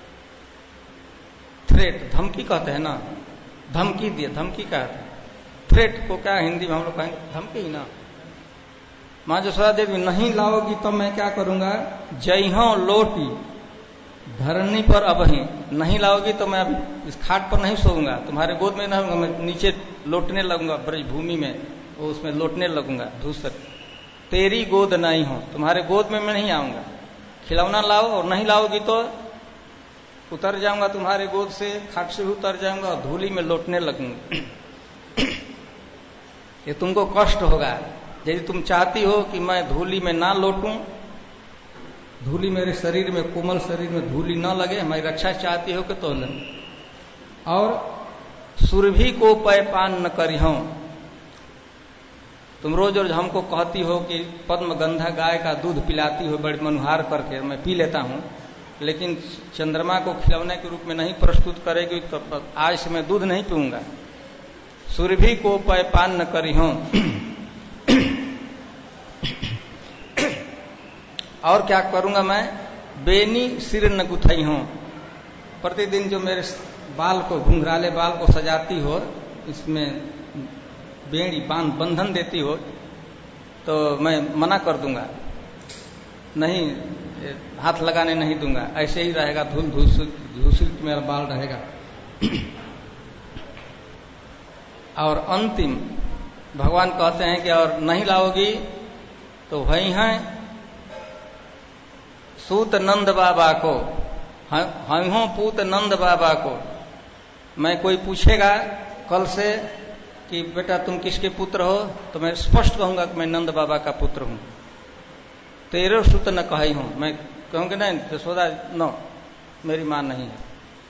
थ्रेट, धमकी कहते हैं ना, धमकी दिए। धमकी कहते हैं, थ्रेट को क्या हिंदी में हम लोग कहेंगे, धमकी ही ना। मां यशोदा देवी नहीं लाओगी तो मैं क्या करूंगा, जइहों लोटी धरनी पर अबही, नहीं लाओगी तो मैं अब इस खाट पर नहीं सोऊंगा, तुम्हारे गोद में नहीं होऊंगा, मैं नीचे लौटने लगूंगा ब्रज भूमि में, वो उसमें लौटने लगूंगा धूसर। तेरी गोद नहीं हो, तुम्हारे गोद में मैं नहीं आऊंगा। खिलौना लाओ और नहीं लाओगी तो उतर जाऊंगा तुम्हारे गोद से, खाट से भी उतर जाऊंगा और धूली में लौटने लगूंगा। ये तुमको कष्ट होगा। यदि तुम चाहती हो कि मैं धूली में ना लौटूं, धूली मेरे शरीर में, कोमल शरीर में धूली न लगे, हमारी रक्षा चाहती हो कि तो लगे। और सुरभि को पैपान न करिहो, तुम रोज रोज हमको कहती हो कि पद्म गंधा गाय का दूध पिलाती हो बड़े मनुहार करके, मैं पी लेता हूं, लेकिन चंद्रमा को खिलौने के रूप में नहीं प्रस्तुत करेगी तो आज से मैं दूध नहीं पीऊंगा। सुरभि को पैपान न करिहो। और क्या करूंगा मैं, बेनी सिर न गुथई हूं, प्रतिदिन जो मेरे बाल को, घुंघराले बाल को सजाती हो, इसमें बेड़ी बांध बंधन देती हो, तो मैं मना कर दूंगा, नहीं हाथ लगाने नहीं दूंगा, ऐसे ही रहेगा, धूल धूसित मेरा बाल रहेगा। और अंतिम भगवान कहते हैं कि और नहीं लाओगी तो वही है सूत नंद बाबा को, हम पूत नंद बाबा को। मैं कोई पूछेगा कल से कि बेटा तुम किसके पुत्र हो, तो मैं स्पष्ट कहूंगा कि मैं नंद बाबा का पुत्र हूं। तेरे सुत न कही हूं, मैं कहूंगा नहीं यशोदा नो मेरी मां नहीं है।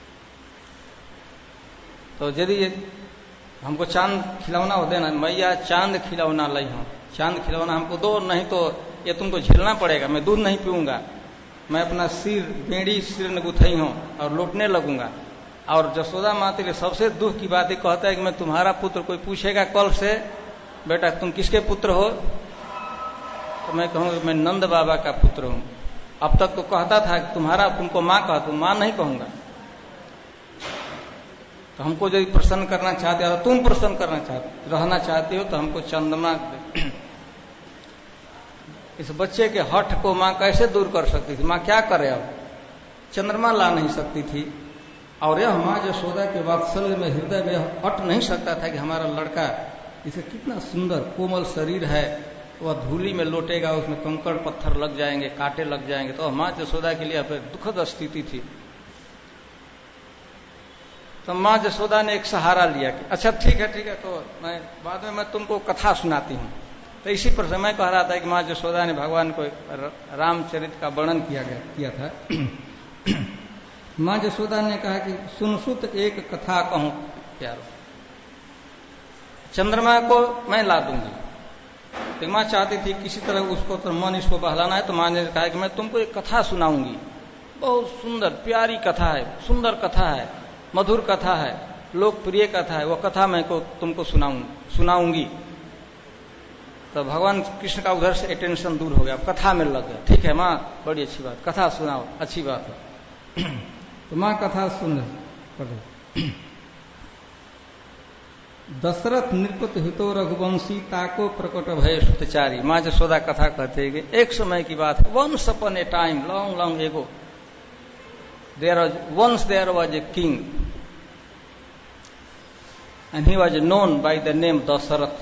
तो यदि हमको चांद खिलौना हो देना, मैया चांद खिलौना लाई हूं, चांद खिलौना हमको दो, नहीं तो ये तुमको झेलना पड़ेगा, मैं दूध नहीं पीऊंगा, मैं अपना सिर बेड़ी सिर न गुथई हूं और लौटने लगूंगा। और यशोदा माता के सबसे दुख की बात ये कहता है कि मैं तुम्हारा पुत्र, कोई पूछेगा कल से बेटा तुम किसके पुत्र हो, तो मैं कहूंगा मैं नंद बाबा का पुत्र हूं। अब तक तो कहता था कि तुम्हारा, तुमको मां कहा, तुम मां नहीं कहूंगा। तो हमको यदि प्रसन्न करना चाहते हो, तुम प्रसन्न करना चाहते रहना चाहते हो, तो हमको चंद्रमा, इस बच्चे के हठ को मां कैसे दूर कर सकती थी? मां क्या करे, अब चंद्रमा ला नहीं सकती थी। और यह मां यशोदा के वात्सल्य में, हृदय में अट नहीं सकता था कि हमारा लड़का, इसे कितना सुंदर कोमल शरीर है, वह धूली में लौटेगा, उसमें कंकड़ पत्थर लग जाएंगे, कांटे लग जाएंगे। तो मां यशोदा के लिए दुखद स्थिति थी। तो मां यशोदा ने एक सहारा लिया कि अच्छा ठीक है ठीक है, तो मैं बाद में मैं तुमको कथा सुनाती हूं। तो इसी पर समय कह रहा था कि मां यशोदा ने भगवान को रामचरित का वर्णन किया गया किया था। मां यशोदा ने कहा कि सुन सुत एक कथा कहूं प्यारो, चंद्रमा को मैं ला दूंगी। तो मां चाहती थी किसी तरह उसको, तो मन इसको बहलाना है, तो मां ने कहा कि मैं तुमको एक कथा सुनाऊंगी, बहुत सुंदर प्यारी कथा है, सुंदर कथा है, मधुर कथा है, लोकप्रिय कथा है, वो कथा मैं को तुमको सुनाऊं सुनाऊंगी। तो भगवान कृष्ण का उधर से टेंशन दूर हो गया, कथा में लग गया। ठीक है मां, बड़ी अच्छी बात, कथा सुनाओ, अच्छी बात है। तो मां कथा सुन पढ़े। दशरथ नृपत हितो रघुवंशी ताको प्रकट भय सुतचारी। मां यशोदा कथा कहते हैं कि एक समय की बात है, once upon a time, long long ago, there was once there was a king and he was known by the name Dasharath.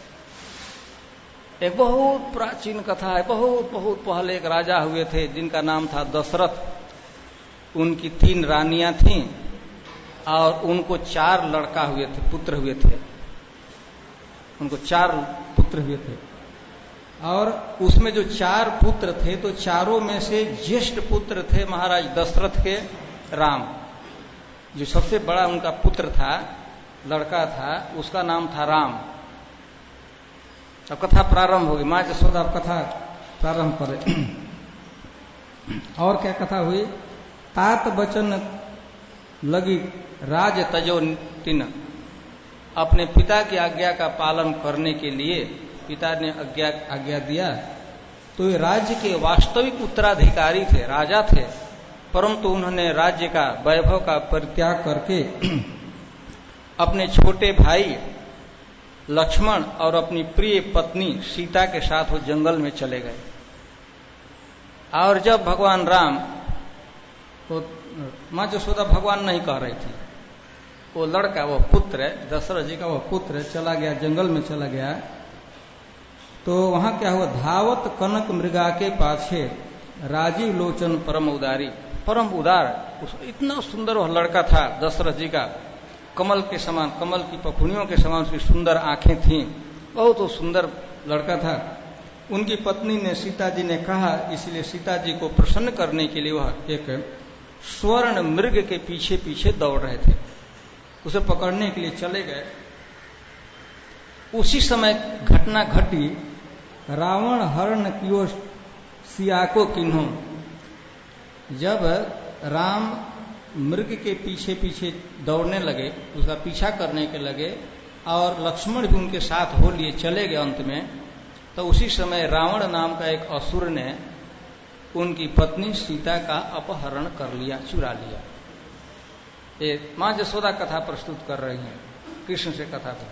एक बहुत प्राचीन कथा है, बहुत बहुत पहले एक राजा हुए थे जिनका नाम था दशरथ। उनकी तीन रानियां थीं और उनको चार लड़का हुए थे, पुत्र हुए थे, उनको चार पुत्र हुए थे। और उसमें जो चार पुत्र थे, तो चारों में से ज्येष्ठ पुत्र थे महाराज दशरथ के राम। जो सबसे बड़ा उनका पुत्र था, लड़का था, उसका नाम था राम। अब कथा प्रारंभ होगी, मां यशोदा कथा प्रारंभ करे। और क्या कथा हुई? तात बचन लगी राज तजो तिन। अपने पिता की आज्ञा का पालन करने के लिए पिता ने आज्ञा आज्ञा दिया। तो ये राज्य के वास्तविक उत्तराधिकारी थे, राजा थे, परंतु उन्होंने राज्य का वैभव का परित्याग करके अपने छोटे भाई लक्ष्मण और अपनी प्रिय पत्नी सीता के साथ वो जंगल में चले गए। और जब भगवान राम, तो मां यशोदा भगवान नहीं कह रही थी, वो लड़का, वो पुत्र है, दशरथ जी का वो पुत्र चला गया, जंगल में चला गया। तो वहां क्या हुआ? धावत कनक मृगा के पाछे राजीव लोचन परम उदारी। परम उदार, इतना सुंदर वह लड़का था दशरथ जी का, कमल के समान, कमल की पखुड़ियों के समान उसकी सुंदर आंखें थीं, बहुत वो सुंदर लड़का था। उनकी पत्नी ने, सीता जी ने कहा, इसलिए सीता जी को प्रसन्न करने के लिए वह एक स्वर्ण मृग के पीछे पीछे दौड़ रहे थे, उसे पकड़ने के लिए चले गए। उसी समय घटना घटी, रावण हरण कियो सियाको किन्हो। जब राम मृग के पीछे पीछे दौड़ने लगे, उसका पीछा करने के लगे, और लक्ष्मण भी उनके साथ हो लिए चले गए अंत में, तो उसी समय रावण नाम का एक असुर ने उनकी पत्नी सीता का अपहरण कर लिया, चुरा लिया। ये मां यशोदा कथा प्रस्तुत कर रही हैं, कृष्ण से कथा को।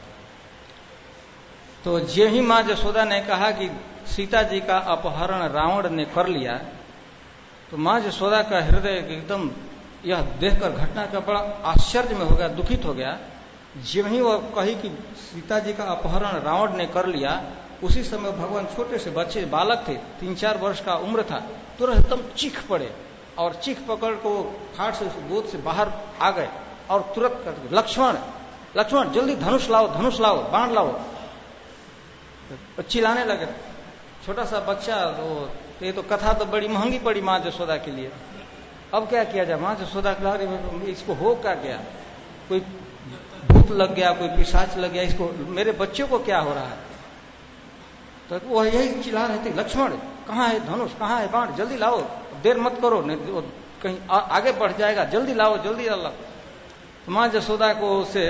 तो जे ही मां यशोदा ने कहा कि सीता जी का अपहरण रावण ने कर लिया, तो मां यशोदा का हृदय एकदम यह देखकर घटना का बड़ा आश्चर्य में हो गया, दुखित हो गया। जब ही वह कही कि सीता जी का अपहरण रावण ने कर लिया, उसी समय भगवान छोटे से बच्चे, बालक थे, तीन चार वर्ष का उम्र था, तुरंत एकदम चीख पड़े और चीख पकड़ को खाट से, गोद से बाहर आ गए और तुरंत कर लक्ष्मण लक्ष्मण जल्दी धनुष लाओ, धनुष लाओ, बाण लाओ। तो चिल्लाने लगे। छोटा सा बच्चा, वो ये तो कथा तो बड़ी महंगी पड़ी माँ जसोदा के लिए। अब क्या किया जाए? माँ जसोदा कह रही इसको हो क्या गया, कोई भूत लग गया, कोई पिशाच लग गया, इसको मेरे बच्चे को क्या हो रहा है? तो वो यही चिल्ला रहे थे, लक्ष्मण कहाँ है धनुष, कहाँ है बाण, जल्दी लाओ, देर मत करो, नहीं कहीं आ, आगे बढ़ जाएगा, जल्दी लाओ, जल्दी लाओ। तो माँ जसोदा को उसे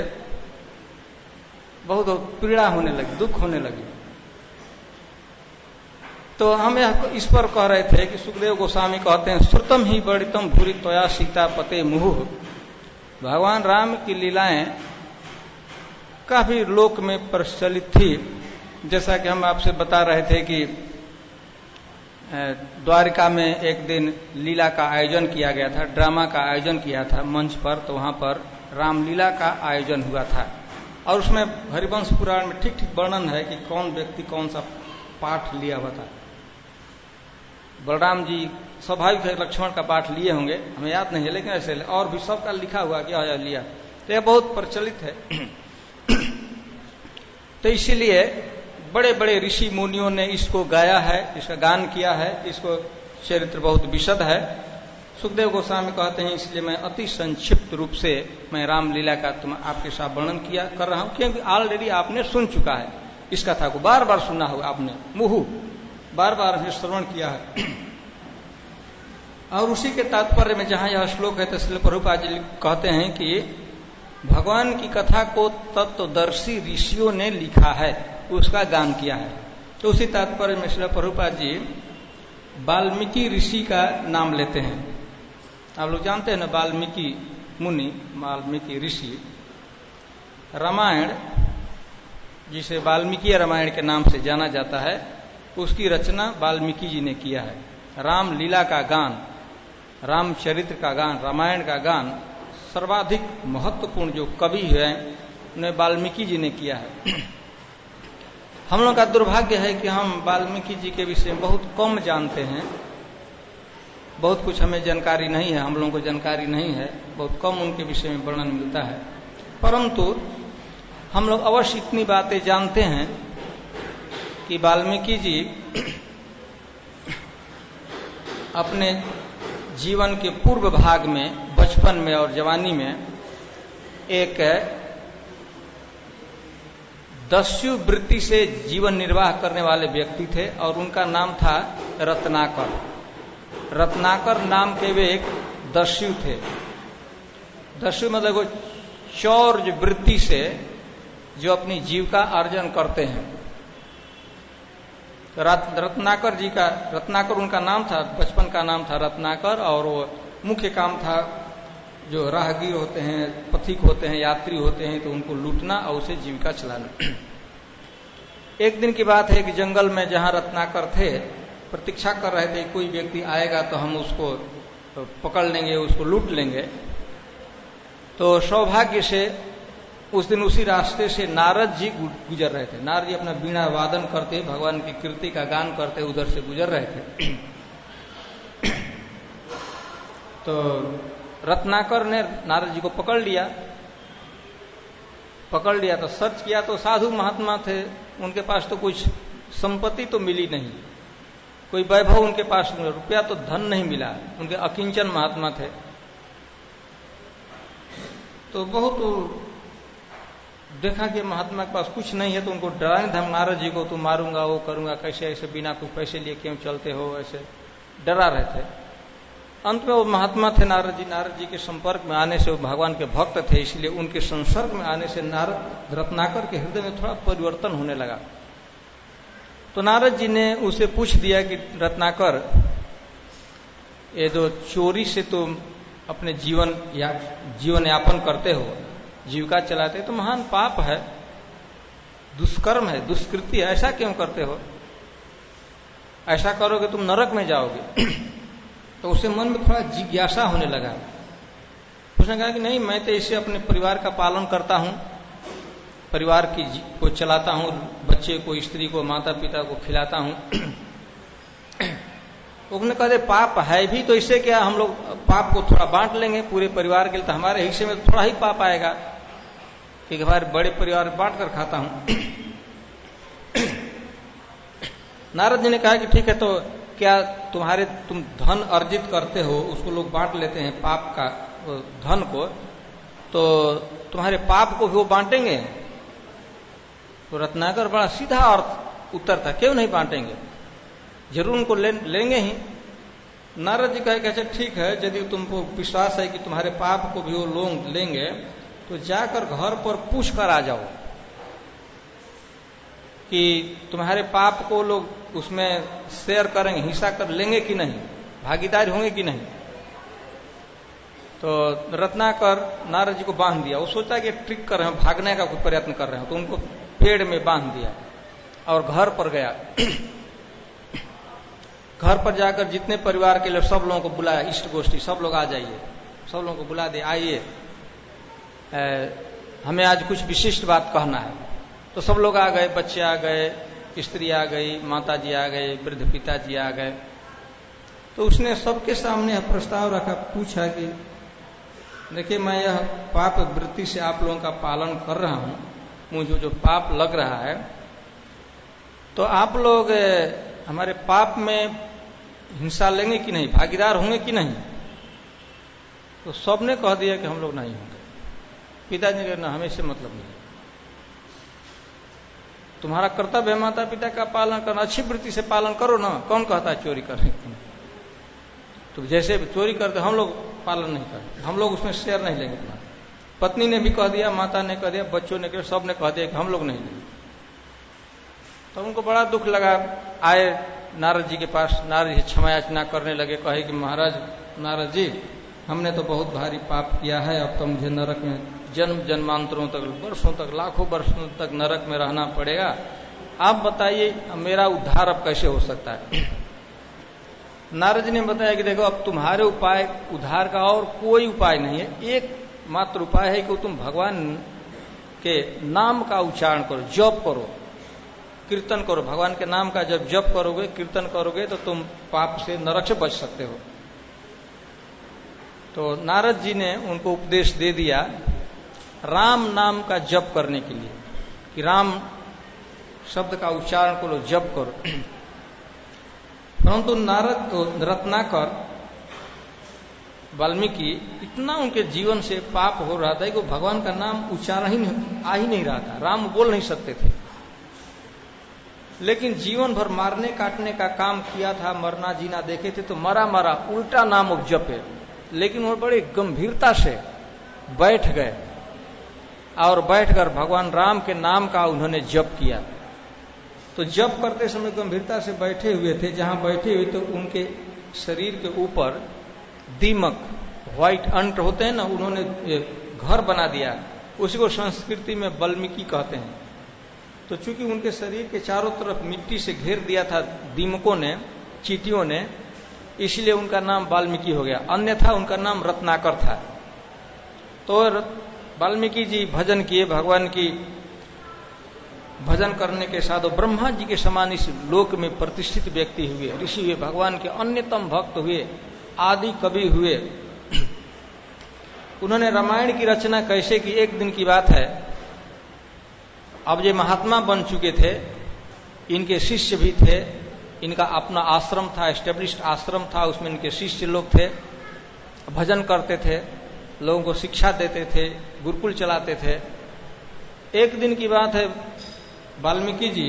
बहुत पीड़ा होने लगी, दुख होने लगी। तो हम इस पर कह रहे थे कि सुखदेव गोस्वामी कहते हैं, श्रुतम ही बड़ितम भूरि त्वया सीता पते मुहुः। भगवान राम की लीलाएं काफी लोक में प्रचलित थी। जैसा कि हम आपसे बता रहे थे कि द्वारिका में एक दिन लीला का आयोजन किया गया था, ड्रामा का आयोजन किया था मंच पर। तो वहां पर रामलीला का आयोजन हुआ था और उसमें हरिवंश पुराण में ठीक ठीक वर्णन है कि कौन व्यक्ति कौन सा पाठ लिया हुआ था। बलराम जी स्वाभाविक है लक्ष्मण का पाठ लिए होंगे, हमें याद नहीं है, लेकिन ऐसे और भी सबका लिखा हुआ कि आया लिया। तो यह बहुत प्रचलित है। तो इसीलिए बड़े बड़े ऋषि मुनियों ने इसको गाया है, इसका गान किया है। इसको चरित्र बहुत विशद है। सुखदेव गोस्वामी कहते हैं, इसलिए मैं अति संक्षिप्त रूप से मैं रामलीला का तुम आपके साथ वर्णन किया कर रहा हूं, क्योंकि ऑलरेडी आपने सुन चुका है। इस कथा को बार बार सुना होगा आपने, मुहु बार बार श्रवण किया है। और उसी के तात्पर्य में जहां यह श्लोक है, तो श्रील प्रभुपाद जी कहते हैं कि भगवान की कथा को तत्वदर्शी ऋषियों ने लिखा है, उसका गान किया है। तो उसी तात्पर्य में श्रील प्रभुपाद जी वाल्मीकि ऋषि का नाम लेते हैं। आप लोग जानते हैं ना, वाल्मीकि मुनि, वाल्मीकि ऋषि। रामायण जिसे वाल्मीकि रामायण के नाम से जाना जाता है, उसकी रचना वाल्मीकि जी ने किया है। रामलीला का गान, रामचरित्र का गान, रामायण का गान सर्वाधिक महत्वपूर्ण जो कवि हैं उन्हें वाल्मीकि जी ने किया है। हम लोग का दुर्भाग्य है कि हम वाल्मीकि जी के विषय में बहुत कम जानते हैं। बहुत कुछ हमें जानकारी नहीं है, हम लोगों को जानकारी नहीं है, बहुत कम उनके विषय में वर्णन मिलता है। परंतु हम लोग अवश्य इतनी बातें जानते हैं कि वाल्मीकि जी अपने जीवन के पूर्व भाग में, बचपन में और जवानी में एक दस्यु वृत्ति से जीवन निर्वाह करने वाले व्यक्ति थे और उनका नाम था रत्नाकर। रत्नाकर नाम के वे एक दस्यु थे। दस्यु मतलब वो चौर्य वृत्ति से जो अपनी जीविका अर्जन करते हैं। रत्नाकर जी का, रत्नाकर उनका नाम था, बचपन का नाम था रत्नाकर। और वो मुख्य काम था, जो राहगीर होते हैं, पथिक होते हैं, यात्री होते हैं, तो उनको लूटना और उसे जीविका चलाना। एक दिन की बात है कि जंगल में जहां रत्नाकर थे, प्रतीक्षा कर रहे थे कोई व्यक्ति आएगा तो हम उसको पकड़ लेंगे, उसको लूट लेंगे। तो सौभाग्य से उस दिन उसी रास्ते से नारद जी गुजर रहे थे। नारद जी अपना बीणा वादन करते, भगवान की कीर्ति का गान करते उधर से गुजर रहे थे। तो रत्नाकर ने नारद जी को पकड़ लिया। पकड़ लिया तो सर्च किया तो साधु महात्मा थे, उनके पास तो कुछ संपत्ति तो मिली नहीं, कोई वैभव उनके पास, रुपया तो धन नहीं मिला, उनके अकिंचन महात्मा थे। तो बहुत देखा कि महात्मा के पास कुछ नहीं है, तो उनको डराने धम नारद जी को, तू मारूंगा, वो करूंगा, कैसे ऐसे बिना कुछ पैसे लिए क्यों चलते हो, ऐसे डरा रहे थे। अंत में वो महात्मा थे नारद जी, नारद जी के संपर्क में आने से, वो भगवान के भक्त थे, इसलिए उनके संसर्ग में आने से नारद रत्नाकर के हृदय में थोड़ा परिवर्तन होने लगा। तो नारद जी ने उसे पूछ दिया कि रत्नाकर, ये जो चोरी से तुम अपने जीवन या जीवन यापन करते हो, जीविका चलाते, तो महान पाप है, दुष्कर्म है, दुष्कृति है, ऐसा क्यों करते हो? ऐसा करोगे तुम नरक में जाओगे। तो उसे मन में थोड़ा जिज्ञासा होने लगा। उसने कहा कि नहीं, मैं तो इसे अपने परिवार का पालन करता हूं, परिवार की को चलाता हूं, बच्चे को, स्त्री को, माता पिता को खिलाता हूं। उसने कहा पाप है भी तो इससे क्या, हम लोग पाप को थोड़ा बांट लेंगे पूरे परिवार के लिए, तो हमारे हिस्से में थोड़ा ही पाप आएगा, कि हमारे बड़े परिवार बांट कर खाता हूं। नारद जी ने कहा कि ठीक है, तो क्या तुम्हारे तुम धन अर्जित करते हो उसको लोग बांट लेते हैं, पाप का धन को, तो तुम्हारे पाप को भी वो बांटेंगे? तो रत्नाकर बड़ा सीधा अर्थ उत्तर था, क्यों नहीं बांटेंगे, जरूर उनको ले, लेंगे ही। नारद जी कहे कि अच्छा ठीक है, यदि तुमको विश्वास है कि तुम्हारे पाप को भी वो लोग लेंगे तो जाकर घर पर पूछ कर आ जाओ कि तुम्हारे पाप को लोग उसमें शेयर करेंगे, हिस्सा कर लेंगे कि नहीं, भागीदार होंगे कि नहीं। तो रत्नाकर नारद जी को बांध दिया। वो सोचा कि ट्रिक कर रहे हैं, भागने का कोई प्रयत्न कर रहे हो, तो उनको पेड़ में बांध दिया और घर पर गया। घर पर जाकर जितने परिवार के लोग सब लोगों को बुलाया, इष्ट गोष्ठी सब लोग आ जाइए, सब लोगों को बुला दे, आइए हमें आज कुछ विशिष्ट बात कहना है। तो सब लोग आ गए, बच्चे आ गए, स्त्री आ गई, माता जी आ गए, वृद्ध पिताजी आ गए। तो उसने सबके सामने प्रस्ताव रखा, पूछा कि देखिए मैं यह पाप वृत्ति से आप लोगों का पालन कर रहा हूं, मुझे जो पाप लग रहा है, तो आप लोग हमारे पाप में हिस्सा लेंगे कि नहीं, भागीदार होंगे कि नहीं। तो सबने कह दिया कि हम लोग नहीं होंगे। पिताजी ने कहा हमें से मतलब नहीं, तुम्हारा कर्तव्य है माता पिता का पालन करना, अच्छी वृत्ति से पालन करो ना, कौन कहता है चोरी करने की। तो जैसे चोरी करते हम लोग पालन नहीं करते, हम लोग उसमें शेयर नहीं लेंगे तुम्हारा। पत्नी ने भी कह दिया, माता ने कह दिया, बच्चों ने कह, सब ने कह दिया कि हम लोग नहीं लेंगे। तो उनको बड़ा दुख लगा। आए नारद जी के पास, नारद जी क्षमा याचना करने लगे, कहे कि महाराज नारद जी, हमने तो बहुत भारी पाप किया है, अब तो मुझे नरक में जन्म जन्मांतरों तक, वर्षों तक, लाखों वर्षों तक नरक में रहना पड़ेगा। आप बताइए मेरा उद्धार अब कैसे हो सकता है। नारद जी ने बताया कि देखो अब तुम्हारे उपाय उद्धार का और कोई उपाय नहीं है, एक मात्र उपाय है कि तुम भगवान के नाम का उच्चारण करो, जप करो, कीर्तन करो। भगवान के नाम का जब जप करोगे, कीर्तन करोगे तो तुम पाप से, नरक से बच सकते हो। तो नारद जी ने उनको उपदेश दे दिया राम नाम का जप करने के लिए, कि राम शब्द का उच्चारण करो, जप करो। परंतु नारद तो रत्नाकर, वाल्मीकि, इतना उनके जीवन से पाप हो रहा था कि भगवान का नाम उच्चारण ही नहीं, आ ही नहीं रहा था, राम बोल नहीं सकते थे। लेकिन जीवन भर मारने काटने का काम किया था, मरना जीना देखे थे, तो मरा मरा उल्टा नाम जपे। लेकिन वो बड़ी गंभीरता से बैठ गए और बैठकर भगवान राम के नाम का उन्होंने जप किया। तो जप करते समय गंभीरता से बैठे हुए थे, जहां बैठे हुए तो उनके शरीर के ऊपर दीमक, व्हाइट अंट होते हैं ना, उन्होंने घर बना दिया। उसी को संस्कृति में वाल्मीकि कहते हैं। तो चूंकि उनके शरीर के चारों तरफ मिट्टी से घेर दिया था दीमकों ने, चींटियों ने, इसलिए उनका नाम वाल्मीकि हो गया, अन्यथा उनका नाम रत्नाकर था। तो वाल्मीकि जी भजन किए, भगवान की भजन करने के साथ ब्रह्मा जी के समान इस लोक में प्रतिष्ठित व्यक्ति हुए, ऋषि हुए, भगवान के अन्यतम भक्त हुए, आदि कवि हुए। उन्होंने रामायण की रचना कैसे की, एक दिन की बात है। अब ये महात्मा बन चुके थे, इनके शिष्य भी थे, इनका अपना आश्रम था, एस्टेब्लिश्ड आश्रम था, उसमें इनके शिष्य लोग थे, भजन करते थे, लोगों को शिक्षा देते थे, गुरुकुल चलाते थे। एक दिन की बात है, वाल्मीकि जी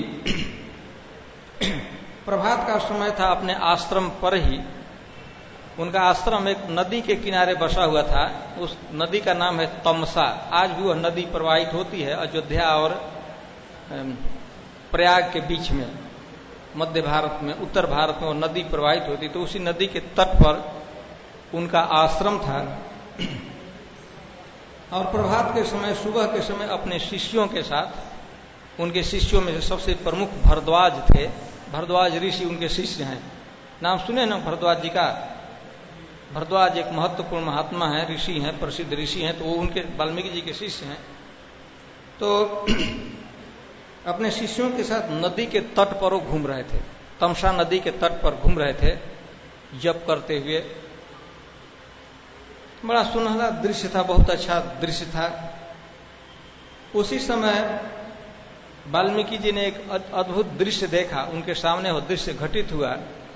प्रभात का समय था, अपने आश्रम पर ही, उनका आश्रम एक नदी के किनारे बसा हुआ था। उस नदी का नाम है तमसा। आज भी वह नदी प्रवाहित होती है अयोध्या और प्रयाग के बीच में, मध्य भारत में, उत्तर भारत में वो नदी प्रवाहित होती। तो उसी नदी के तट पर उनका आश्रम था। और प्रभात के समय, सुबह के समय अपने शिष्यों के साथ, उनके शिष्यों में से सबसे प्रमुख भरद्वाज थे। भरद्वाज ऋषि उनके शिष्य हैं, नाम सुने ना भरद्वाज जी का। भरद्वाज एक महत्वपूर्ण महात्मा है, ऋषि हैं, प्रसिद्ध ऋषि हैं। तो वो उनके वाल्मीकि जी के शिष्य हैं। तो अपने शिष्यों के साथ नदी के तट पर वो घूम रहे थे, तमसा नदी के तट पर घूम रहे थे जप करते हुए। बड़ा सुनहरा दृश्य था, बहुत अच्छा दृश्य था। उसी समय वाल्मीकि जी ने एक अद्भुत दृश्य देखा। उनके सामने वो दृश्य घटित हुआ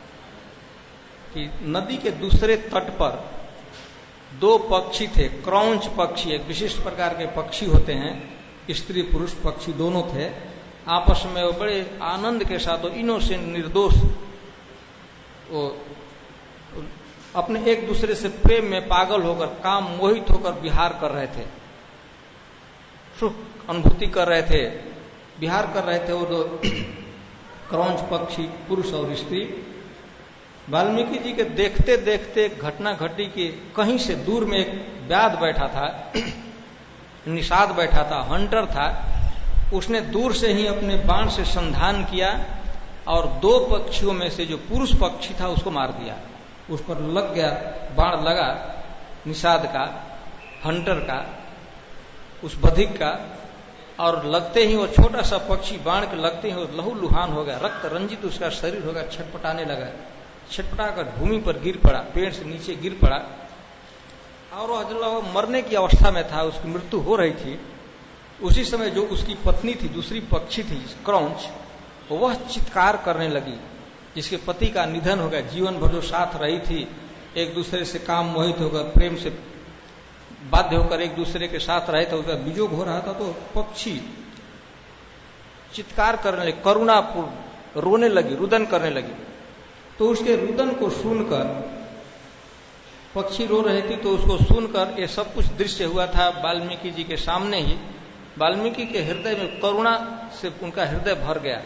कि नदी के दूसरे तट पर दो पक्षी थे, क्रौंच पक्षी, एक विशिष्ट प्रकार के पक्षी होते हैं, स्त्री पुरुष पक्षी दोनों थे। आपस में वो बड़े आनंद के साथ, वो इनोसेंट, निर्दोष, वो अपने एक दूसरे से प्रेम में पागल होकर, काम मोहित होकर विहार कर रहे थे, सुख अनुभूति कर रहे थे, विहार कर रहे थे वो दो क्रौंच पक्षी, पुरुष और स्त्री। वाल्मीकि जी के देखते देखते घटना घटी कि कहीं से दूर में एक व्याध बैठा था, निषाद बैठा था, हंटर था। उसने दूर से ही अपने बाण से संधान किया और दो पक्षियों में से जो पुरुष पक्षी था उसको मार दिया। उस पर लग गया, बाण लगा निषाद का, हंटर का, उस बधिक का, और लगते ही वो छोटा सा पक्षी बाण के लगते ही वो लहू लुहान हो गया, रक्त रंजित उसका शरीर हो गया, छटपटाने लगा। छटपटाकर भूमि पर गिर पड़ा, पेड़ से नीचे गिर पड़ा और वो मरने की अवस्था में था, उसकी मृत्यु हो रही थी। उसी समय जो उसकी पत्नी थी, दूसरी पक्षी थी क्रौंच, वह चित्कार करने लगी, जिसके पति का निधन हो गया। जीवन भर जो साथ रही थी, एक दूसरे से काम मोहित होकर, प्रेम से बाध्य होकर एक दूसरे के साथ रहे थे, उसका वियोग हो रहा था। तो पक्षी चित्कार करने लगी, करुणापूर्ण रोने लगी, रुदन करने लगी। तो उसके रुदन को सुनकर, पक्षी रो रही थी तो उसको सुनकर ये सब कुछ दृश्य हुआ था वाल्मीकि जी के सामने ही। वाल्मीकि के हृदय में करुणा से उनका हृदय भर गया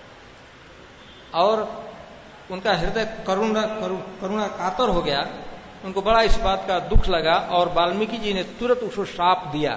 और उनका हृदय करुणा करुणा कातर हो गया। उनको बड़ा इस बात का दुख लगा और वाल्मीकि जी ने तुरंत उसको श्राप दिया।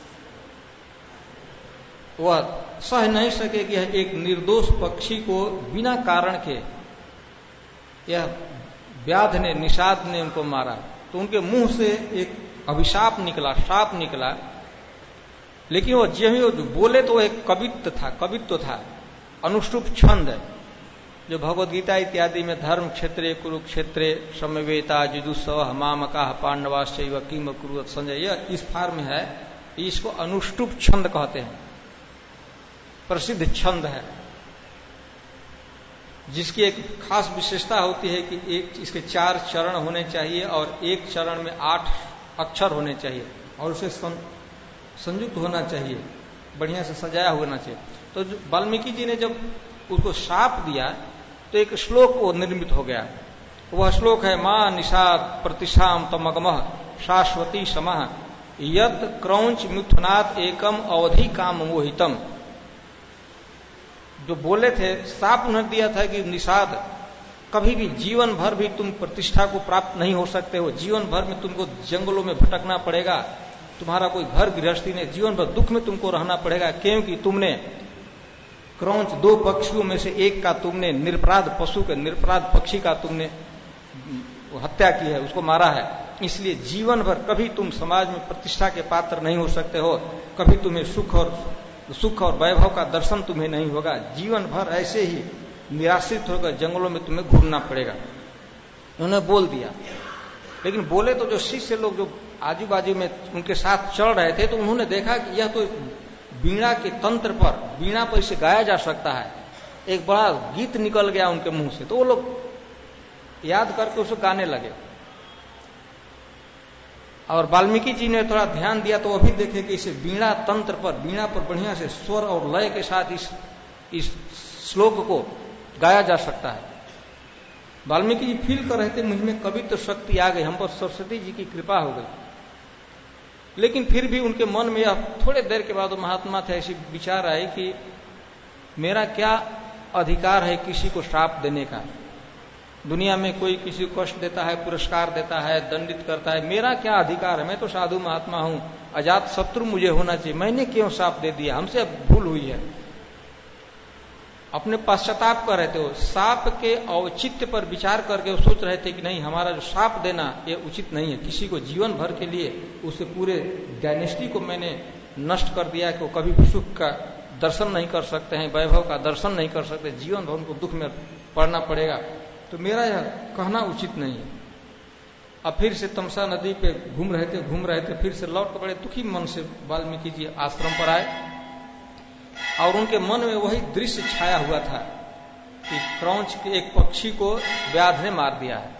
वह सह नहीं सके कि एक निर्दोष पक्षी को बिना कारण के यह व्याध ने, निषाद ने उनको मारा। तो उनके मुंह से एक अभिशाप निकला, श्राप निकला। लेकिन वो जो जो बोले तो एक कवित्व था, कवित्व था, अनुष्टुप छंद, जो भगवद गीता इत्यादि में धर्म क्षेत्रे कुरुक्षेत्रे समवेता जुजुत्सव मामका पांडवाश्चैव किम कुरुवत संजय, यह इस फार्म में है। इसको अनुष्टुप छंद कहते हैं, प्रसिद्ध छंद है, जिसकी एक खास विशेषता होती है कि एक इसके चार चरण होने चाहिए और एक चरण में आठ अक्षर होने चाहिए और उसे संयुक्त होना चाहिए, बढ़िया से सजाया होना चाहिए। तो वाल्मीकि जी ने जब उसको शाप दिया तो एक श्लोक वो निर्मित हो गया। वह श्लोक है, मां निषाद प्रतिशाम तमगमः शाश्वती समः यत क्रौंच मिथुनात् एकम अवधि काम मोहितम। जो बोले थे, साप उन्हें दिया था कि निषाद, कभी भी जीवन भर भी तुम प्रतिष्ठा को प्राप्त नहीं हो सकते हो, जीवन भर में तुमको जंगलों में भटकना पड़ेगा, तुम्हारा कोई घर गृहस्थी नहीं, जीवन भर दुख में तुमको रहना पड़ेगा, क्योंकि तुमने क्रौंच दो पक्षियों में से एक का तुमने, निरपराध पशु के, निरपराध पक्षी का तुमने हत्या की है, उसको मारा है। इसलिए जीवन भर कभी तुम समाज में प्रतिष्ठा के पात्र नहीं हो सकते हो, कभी तुम्हें सुख और सुख और वैभव का दर्शन तुम्हें नहीं होगा, जीवन भर ऐसे ही निराश्रित होकर जंगलों में तुम्हें घूमना पड़ेगा। उन्होंने बोल दिया। लेकिन बोले तो जो शिष्य लोग जो आजू बाजू में उनके साथ चल रहे थे, तो उन्होंने देखा कि यह तो वीणा के तंत्र पर, वीणा पर इसे गाया जा सकता है। एक बड़ा गीत निकल गया उनके मुंह से, तो वो लोग याद करके उसको गाने लगे। और वाल्मीकि जी ने थोड़ा ध्यान दिया तो अभी देखे कि इसे वीणा तंत्र पर, वीणा पर बढ़िया से स्वर और लय के साथ इस इस श्लोक को गाया जा सकता है। वाल्मीकि जी फील कर रहे थे, मुझ में कवित्व शक्ति आ गई, हम पर सरस्वती जी की कृपा हो गई। लेकिन फिर भी उनके मन में यह थोड़े देर के बाद महात्मा थे, ऐसी विचार आई कि मेरा क्या अधिकार है किसी को श्राप देने का। दुनिया में कोई किसी को कष्ट देता है, पुरस्कार देता है, दंडित करता है, मेरा क्या अधिकार है? मैं तो साधु महात्मा हूं, अजात शत्रु मुझे होना चाहिए, मैंने क्यों श्राप दे दिया? हमसे भूल हुई है। अपने पश्चाताप कर रहे थे, वो साप के औचित्य पर विचार करके वो सोच रहे थे कि नहीं, हमारा जो साप देना ये उचित नहीं है। किसी को जीवन भर के लिए उसे पूरे डायनेस्टी को मैंने नष्ट कर दिया कि वो कभी सुख का दर्शन नहीं कर सकते हैं, वैभव का दर्शन नहीं कर सकते, जीवन भर उनको दुख में पड़ना पड़ेगा, तो मेरा यह कहना उचित नहीं है। अब फिर से तमसा नदी पे घूम रहे थे घूम रहे थे फिर से लौट कर बड़े दुखी मन से वाल्मीकि जी आश्रम पर आए और उनके मन में वही दृश्य छाया हुआ था कि क्रौंच के एक पक्षी को व्याध ने मार दिया है।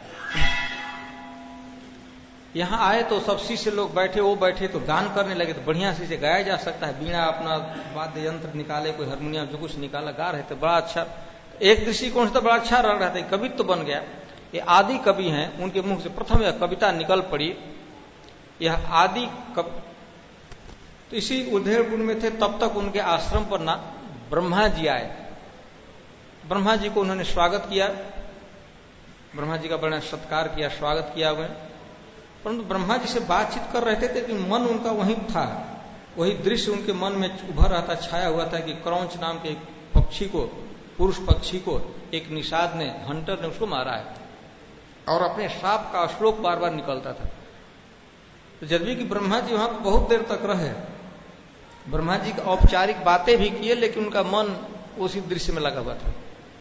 यहां आए तो सब शिष्य लोग बैठे, वो बैठे तो गान करने लगे, तो बढ़िया से इसे गाया जा सकता है, बीड़ा अपना वाद्य यंत्र निकाले, कोई हारमोनियम जो कुछ निकाला, गा रहे थे, बड़ा अच्छा, एक दृष्टिकोण से तो बड़ा अच्छा लग रहा था, कवित्व तो बन गया। ये आदि कवि हैं, उनके मुख से प्रथम यह कविता निकल पड़ी, यह आदि कवि तो इसी उधेड़पुर में थे। तब तक उनके आश्रम पर ना ब्रह्मा जी आए, ब्रह्मा जी को उन्होंने स्वागत किया, ब्रह्मा जी का बड़ा सत्कार किया, स्वागत किया हुए, परंतु ब्रह्मा जी से बातचीत कर रहे थे कि मन उनका वहीं था, वही दृश्य उनके मन में उभर रहा था, छाया हुआ था कि क्रौंच नाम के पक्षी को, पुरुष पक्षी को एक निषाद ने, हंटर ने उसको मारा है और अपने श्राप का श्लोक बार बार निकलता था। तो जब कि ब्रह्मा जी वहां बहुत देर तक रहे, ब्रह्मा जी की औपचारिक बातें भी किए, लेकिन उनका मन उसी दृश्य में लगा हुआ था।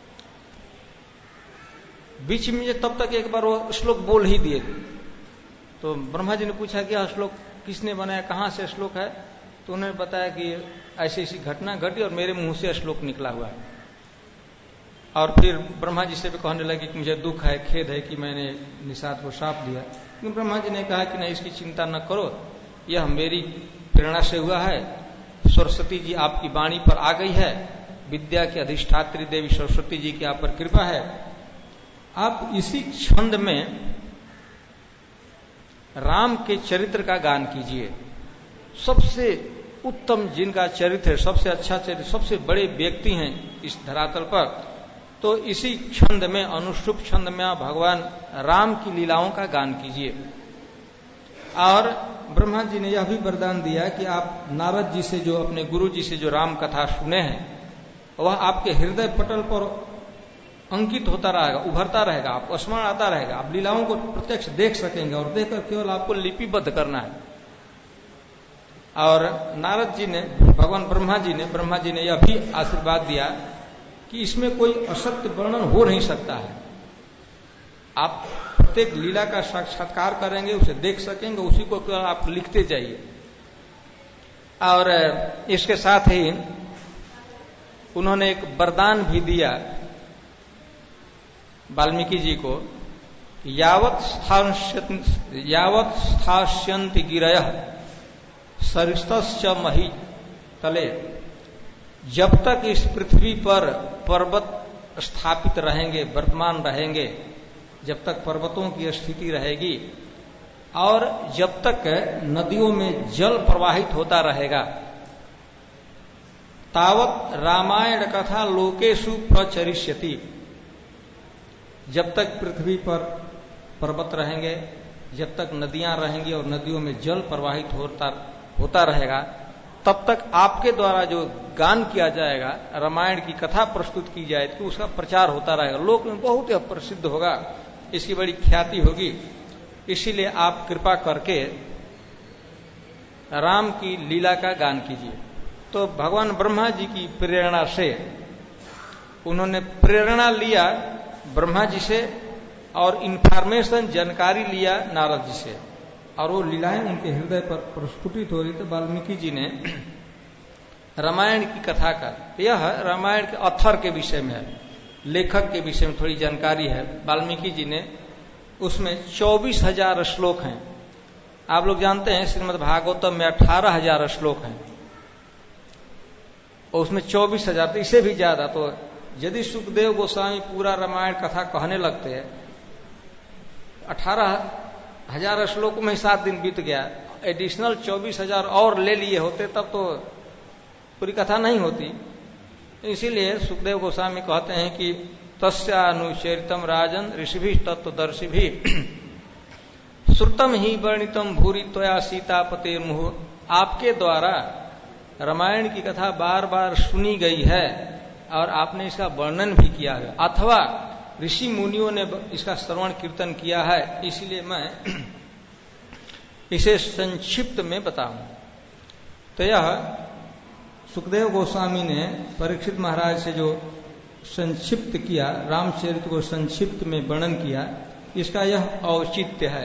बीच में तब तक एक बार वो श्लोक बोल ही दिए, तो ब्रह्मा जी ने पूछा कि यह श्लोक किसने बनाया, कहां से श्लोक है, तो उन्होंने बताया कि ऐसी ऐसी घटना घटी और मेरे मुंह से श्लोक निकला हुआ है। और फिर ब्रह्मा जी से भी कहने लगे कि मुझे दुख है, खेद है कि मैंने निषाद को श्राप दिया, लेकिन ब्रह्मा जी ने कहा कि नहीं, इसकी चिंता न करो, यह मेरी प्रेरणा से हुआ है, सरस्वती जी आपकी वाणी पर आ गई है, विद्या की अधिष्ठात्री देवी सरस्वती जी की आप पर कृपा है, आप इसी छंद में राम के चरित्र का गान कीजिए। सबसे उत्तम जिनका चरित्र है, सबसे अच्छा चरित्र, सबसे बड़े व्यक्ति हैं इस धरातल पर, तो इसी छंद में, अनुष्टुप छंद में आप भगवान राम की लीलाओं का गान कीजिए। और ब्रह्मा जी ने यह भी वरदान दिया कि आप नारद जी से, जो अपने गुरु जी से जो राम कथा सुने हैं, वह आपके हृदय पटल पर अंकित होता रहेगा, उभरता रहेगा, आपको स्मरण आता रहेगा, आप लीलाओं को प्रत्यक्ष देख सकेंगे और देखकर केवल आपको लिपिबद्ध करना है। और नारद जी ने, भगवान ब्रह्मा जी ने ब्रह्मा जी ने यह भी आशीर्वाद दिया कि इसमें कोई असत्य वर्णन हो नहीं सकता है, आप प्रत्येक लीला का साक्षात्कार करेंगे, उसे देख सकेंगे, उसी को केवल आप लिखते जाइए। और इसके साथ ही उन्होंने एक वरदान भी दिया वाल्मीकि जी को, यावत यावत स्थास्यन्ति गिरयः सरिस्तश्च मही तले, जब तक इस पृथ्वी पर पर्वत स्थापित रहेंगे, वर्तमान रहेंगे, जब तक पर्वतों की स्थिति रहेगी और जब तक नदियों में जल प्रवाहित होता रहेगा, तावत रामायण कथा लोकेषु प्रचरिष्यति, जब तक पृथ्वी पर पर्वत रहेंगे, जब तक नदियां रहेंगी और नदियों में जल प्रवाहित होता होता रहेगा, तब तक आपके द्वारा जो गान किया जाएगा, रामायण की कथा प्रस्तुत की जाएगी, उसका प्रचार होता रहेगा, लोक में बहुत ही प्रसिद्ध होगा, इसकी बड़ी ख्याति होगी। इसीलिए आप कृपा करके राम की लीला का गान कीजिए। तो भगवान ब्रह्मा जी की प्रेरणा से उन्होंने प्रेरणा लिया ब्रह्मा जी से और इंफॉर्मेशन, जानकारी लिया नारद जी से, और वो लीलाएं उनके हृदय पर प्रस्फुटित हो रही। तो वाल्मीकि जी ने रामायण की कथा का, यह रामायण के ऑथर के विषय में है, लेखक के विषय में थोड़ी जानकारी है। वाल्मीकि जी ने उसमें चौबीस हजार श्लोक हैं। आप लोग जानते हैं श्रीमद् भागवतम में अठारह हजार श्लोक हैं और उसमें चौबीस हजार, तो इससे भी ज्यादा। तो यदि सुखदेव गोस्वामी पूरा रामायण कथा कहने लगते हैं, अठारह हजार श्लोकों में ही सात दिन बीत गया, एडिशनल चौबीस हजार और ले लिए होते तब तो पूरी कथा नहीं होती। इसीलिए सुखदेव गोस्वामी कहते हैं कि तस्यानुचरितम राजन ऋषिभि तत्वदर्शिभि श्रुतम ही वर्णितम भूरि त्वया सीतापते मुहुः, आपके द्वारा रामायण की कथा बार बार सुनी गई है और आपने इसका वर्णन भी किया है, अथवा ऋषि मुनियों ने इसका श्रवण कीर्तन किया है, इसलिए मैं इसे संक्षिप्त में बताऊं। तो यह सुखदेव गोस्वामी ने परीक्षित महाराज से जो संक्षिप्त किया, रामचरित्र को संक्षिप्त में वर्णन किया, इसका यह औचित्य है।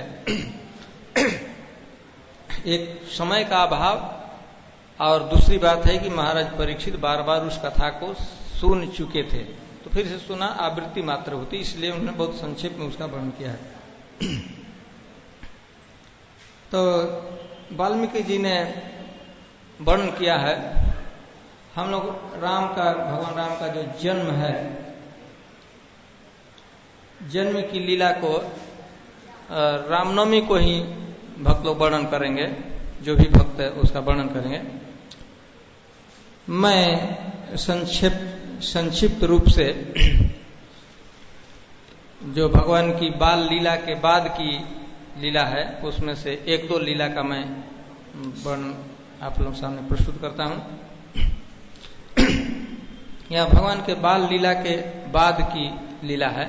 एक समय का अभाव और दूसरी बात है कि महाराज परीक्षित बार बार उस कथा को सुन चुके थे, तो फिर से सुना आवृत्ति मात्र होती, इसलिए उन्होंने बहुत संक्षेप में उसका वर्णन किया है। तो वाल्मीकि जी ने वर्णन किया है, हम लोग राम का, भगवान राम का जो जन्म है, जन्म की लीला को रामनवमी को ही भक्त लोग वर्णन करेंगे, जो भी भक्त है उसका वर्णन करेंगे। मैं संक्षिप्त संक्षिप्त रूप से जो भगवान की बाल लीला के बाद की लीला है उसमें से एक दो लीला का मैं वर्णन आप लोगों के सामने प्रस्तुत करता हूं। यह भगवान के बाल लीला के बाद की लीला है।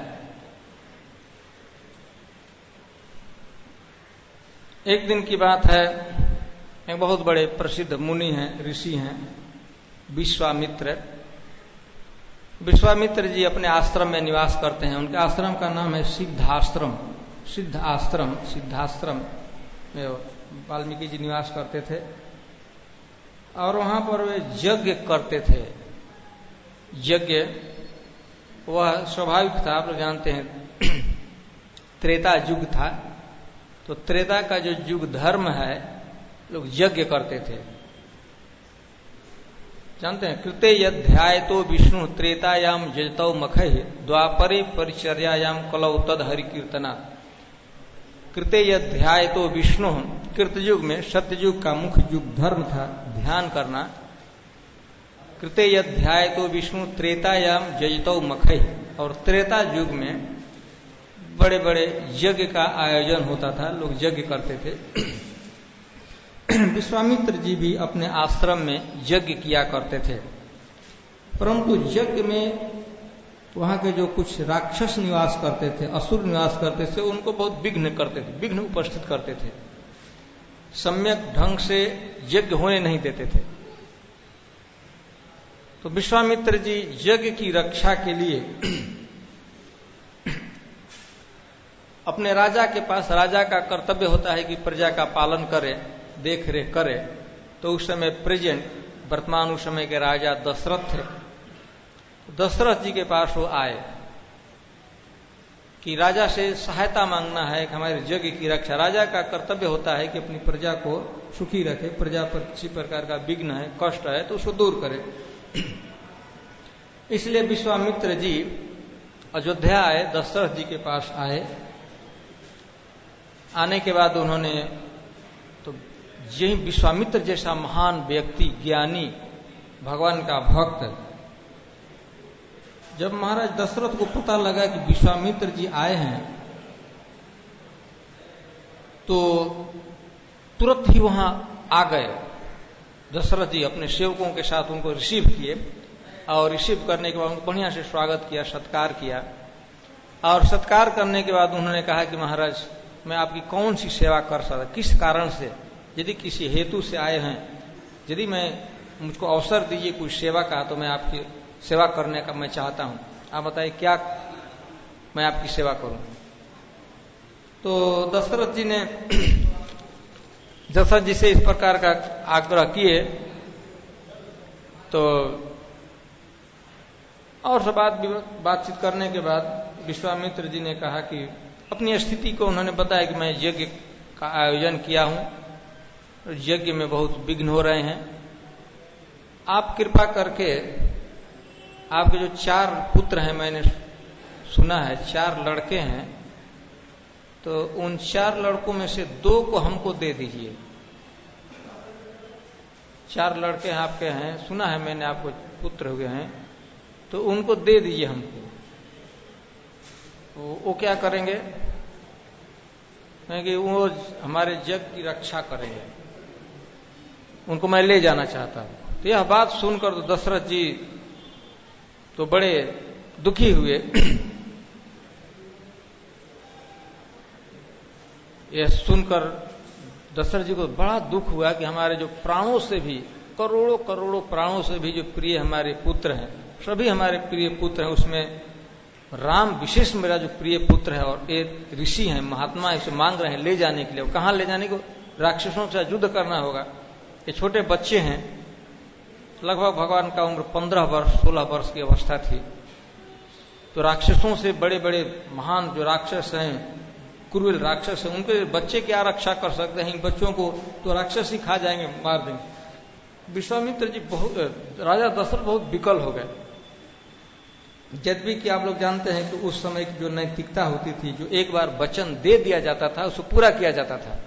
एक दिन की बात है, एक बहुत बड़े प्रसिद्ध मुनि हैं, ऋषि हैं, विश्वामित्र। विश्वामित्र जी अपने आश्रम में निवास करते हैं। उनके आश्रम का नाम है सिद्धाश्रम। सिद्ध आश्रम, सिद्धाश्रम में वाल्मीकि जी निवास करते थे और वहां पर वे यज्ञ करते थे। यज्ञ वह स्वाभाविक था, आप लोग जानते हैं त्रेता युग था, तो त्रेता का जो युग धर्म है, लोग यज्ञ करते थे। जानते हैं, कृते यध्याय तो विष्णु त्रेतायाम यजतौ मखै द्वापरे परिचर्यायाम कलौ तद हरि कीर्तना। कृते यध्याय तो विष्णु, कृतयुग में सत्ययुग का मुख्य युग धर्म था ध्यान करना। कृते यध्याय तो विष्णु त्रेतायाम यजतौ मखै, और त्रेता युग में बड़े बड़े यज्ञ का आयोजन होता था, लोग यज्ञ करते थे। विश्वामित्र जी भी अपने आश्रम में यज्ञ किया करते थे, परंतु यज्ञ में वहां के जो कुछ राक्षस निवास करते थे, असुर निवास करते थे, उनको बहुत विघ्न करते थे, विघ्न उपस्थित करते थे, सम्यक ढंग से यज्ञ होने नहीं देते थे। तो विश्वामित्र जी यज्ञ की रक्षा के लिए अपने राजा के पास, राजा का कर्तव्य होता है कि प्रजा का पालन करे, देख रेख करे, तो उस समय प्रेजेंट वर्तमान उस समय के राजा दशरथ थे। दशरथ जी के पास वो आए कि राजा से सहायता मांगना है कि हमारे यज्ञ की रक्षा। राजा का कर्तव्य होता है कि अपनी प्रजा को सुखी रखे, प्रजा पर किसी प्रकार का विघ्न है, कष्ट है तो उसको दूर करे। इसलिए विश्वामित्र जी अयोध्या आए, दशरथ जी के पास आए। आने के बाद उन्होंने, तो यही विश्वामित्र जैसा महान व्यक्ति, ज्ञानी, भगवान का भक्त, जब महाराज दशरथ को पता लगा कि विश्वामित्र जी आए हैं, तो तुरंत ही वहां आ गए। दशरथ जी अपने सेवकों के साथ उनको रिसीव किए और रिसीव करने के बाद उनको बढ़िया से स्वागत किया, सत्कार किया। और सत्कार करने के बाद उन्होंने कहा कि महाराज, मैं आपकी कौन सी सेवा कर सकता, किस कारण से, यदि किसी हेतु से आए हैं, यदि मैं मुझको अवसर दीजिए कोई सेवा का, तो मैं आपकी सेवा करने का मैं चाहता हूं। आप बताइए क्या मैं आपकी सेवा करूं। तो दशरथ जी ने दशरथ जी से इस प्रकार का आग्रह किए। तो और सब बात बातचीत करने के बाद विश्वामित्र जी ने कहा कि अपनी स्थिति को उन्होंने बताया कि मैं यज्ञ का आयोजन किया हूं, यज्ञ में बहुत विघ्न हो रहे हैं, आप कृपा करके, आपके जो चार पुत्र हैं, मैंने सुना है चार लड़के हैं, तो उन चार लड़कों में से दो को हमको दे दीजिए। चार लड़के आपके हैं, सुना है मैंने, आपको पुत्र हुए हैं, तो उनको दे दीजिए हमको। तो वो क्या करेंगे, क्योंकि वो हमारे जग की रक्षा करेंगे, उनको मैं ले जाना चाहता हूं। तो यह बात सुनकर तो दशरथ जी तो बड़े दुखी हुए। यह सुनकर दशरथ जी को बड़ा दुख हुआ कि हमारे जो प्राणों से भी, करोड़ों करोड़ों प्राणों से भी जो प्रिय हमारे पुत्र हैं, सभी हमारे प्रिय पुत्र हैं, उसमें राम विशेष मेरा जो प्रिय पुत्र है, और ये ऋषि हैं, महात्मा इसे मांग रहे हैं ले जाने के लिए। कहाँ ले जाने को? राक्षसों से युद्ध करना होगा। ये छोटे बच्चे हैं, लगभग भगवान का उम्र पंद्रह वर्ष सोलह वर्ष की अवस्था थी। तो राक्षसों से बड़े बड़े महान जो राक्षस हैं, क्रूर राक्षस हैं, उनके बच्चे क्या रक्षा कर सकते हैं? इन बच्चों को तो राक्षस ही खा जाएंगे, मार देंगे। विश्वामित्र जी बहुत, राजा दशरथ बहुत विकल हो गए। यद्यपि कि आप लोग जानते हैं कि उस समय की जो नैतिकता होती थी, जो एक बार वचन दे दिया जाता था उसको पूरा किया जाता था।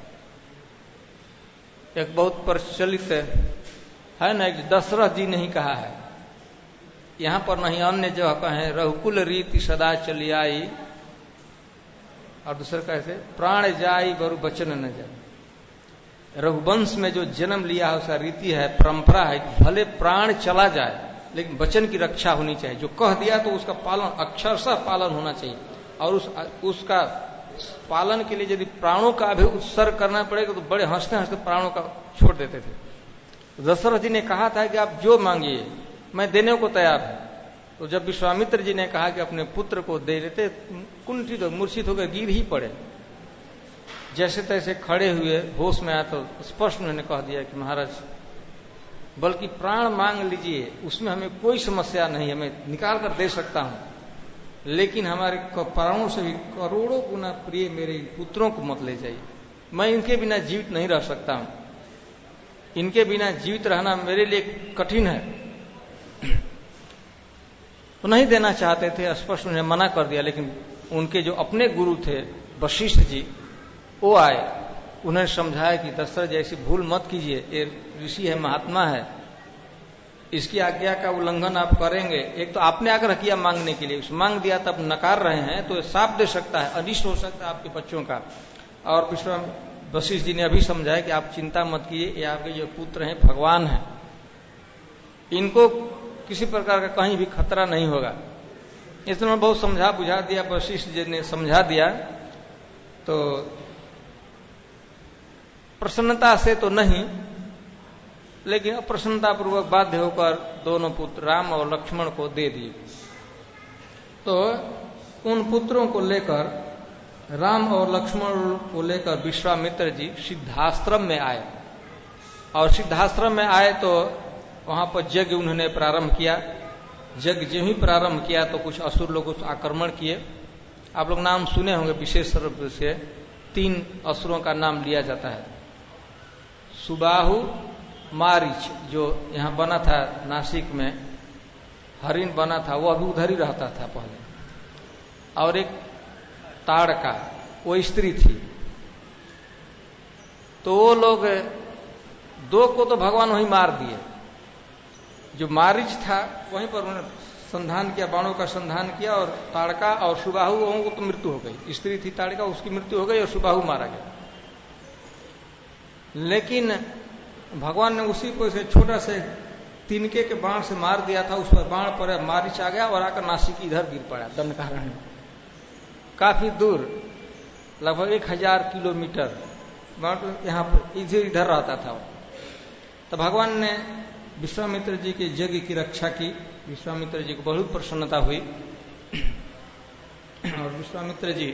एक बहुत प्रचलित है ना, दशरथ जी ने ही कहा है, यहां पर नहीं अन्य जगह कहें, रघुकुल रीति सदा चली आई, और दूसरा कैसे, प्राण जाई बरु वचन न जाए। रघुवंश में जो जन्म लिया है उसका रीति है, परंपरा है, भले प्राण चला जाए लेकिन वचन की रक्षा होनी चाहिए। जो कह दिया तो उसका पालन, अक्षरशः पालन होना चाहिए। और उस उसका पालन के लिए यदि प्राणों का भी उत्सर्ग करना पड़ेगा तो बड़े हंसते हंसते प्राणों का छोड़ देते थे। दशरथ जी ने कहा था कि आप जो मांगिए मैं देने को तैयार हूं। तो जब विश्वामित्र जी ने कहा कि अपने पुत्र को दे देते, कुंठित तो मूर्छित होकर गिर ही पड़े। जैसे तैसे खड़े हुए, होश में आया तो स्पष्ट उन्होंने कह दिया कि महाराज बल्कि प्राण मांग लीजिए, उसमें हमें कोई समस्या नहीं, हमें निकाल कर दे सकता हूं, लेकिन हमारे प्राणों से भी करोड़ों गुना प्रिय मेरे पुत्रों को मत ले जाइए। मैं इनके बिना जीवित नहीं रह सकता हूं, इनके बिना जीवित रहना मेरे लिए कठिन है। तो नहीं देना चाहते थे, स्पष्ट उन्हें मना कर दिया। लेकिन उनके जो अपने गुरु थे वशिष्ठ जी, वो आए, उन्हें समझाया कि दशरथ जैसी भूल मत कीजिए, ये ऋषि है, महात्मा है, इसकी आज्ञा का उल्लंघन आप करेंगे। एक तो आपने आग्रह किया मांगने के लिए, उस मांग दिया तब नकार रहे हैं तो साफ दे सकता है, अनिष्ट हो सकता है आपके बच्चों का। और विश्व वशिष्ठ जी ने अभी समझाया कि आप चिंता मत कीजिए, ये आपके जो पुत्र हैं भगवान हैं, इनको किसी प्रकार का कहीं भी खतरा नहीं होगा। इसलिए बहुत समझा बुझा दिया, वशिष्ठ जी ने समझा दिया। तो प्रसन्नता से तो नहीं, लेकिन अप्रसन्नता पूर्वक बाध्य होकर दोनों पुत्र राम और लक्ष्मण को दे दिए। तो उन पुत्रों को लेकर, राम और लक्ष्मण को लेकर विश्वामित्र जी सिद्धाश्रम में आए। और सिद्धाश्रम में आए तो वहां पर यज्ञ उन्होंने प्रारंभ किया। यज्ञ जो ही प्रारंभ किया तो कुछ असुर लोग उस आक्रमण किए। आप लोग नाम सुने होंगे, विशेष रूप से तीन असुरों का नाम लिया जाता है। सुबाहु, मारीच जो यहाँ बना था नासिक में, हरिण बना था, वो अभी उधर ही रहता था पहले। और एक ताड़का, वो स्त्री थी। तो वो लोग दो को तो भगवान वहीं मार दिए। जो मारीच था वहीं पर उन्होंने संधान किया, बाणों का संधान किया, और ताड़का और सुबाहु को तो मृत्यु हो गई। स्त्री थी ताड़का, उसकी मृत्यु हो गई और सुबाहु मारा गया। लेकिन भगवान ने उसी को इसे छोटा से तिनके के बाण से मार दिया था। उस पर बाण पड़े, मारीच आ गया और आकर नासिक इधर गिर पड़ा दंडकारण्य में, काफी दूर, लगभग एक हजार किलोमीटर यहाँ पर इधर इधर रहता था। तो भगवान ने विश्वामित्र जी के यज्ञ की रक्षा की। विश्वामित्र जी को बहुत प्रसन्नता हुई और विश्वामित्र जी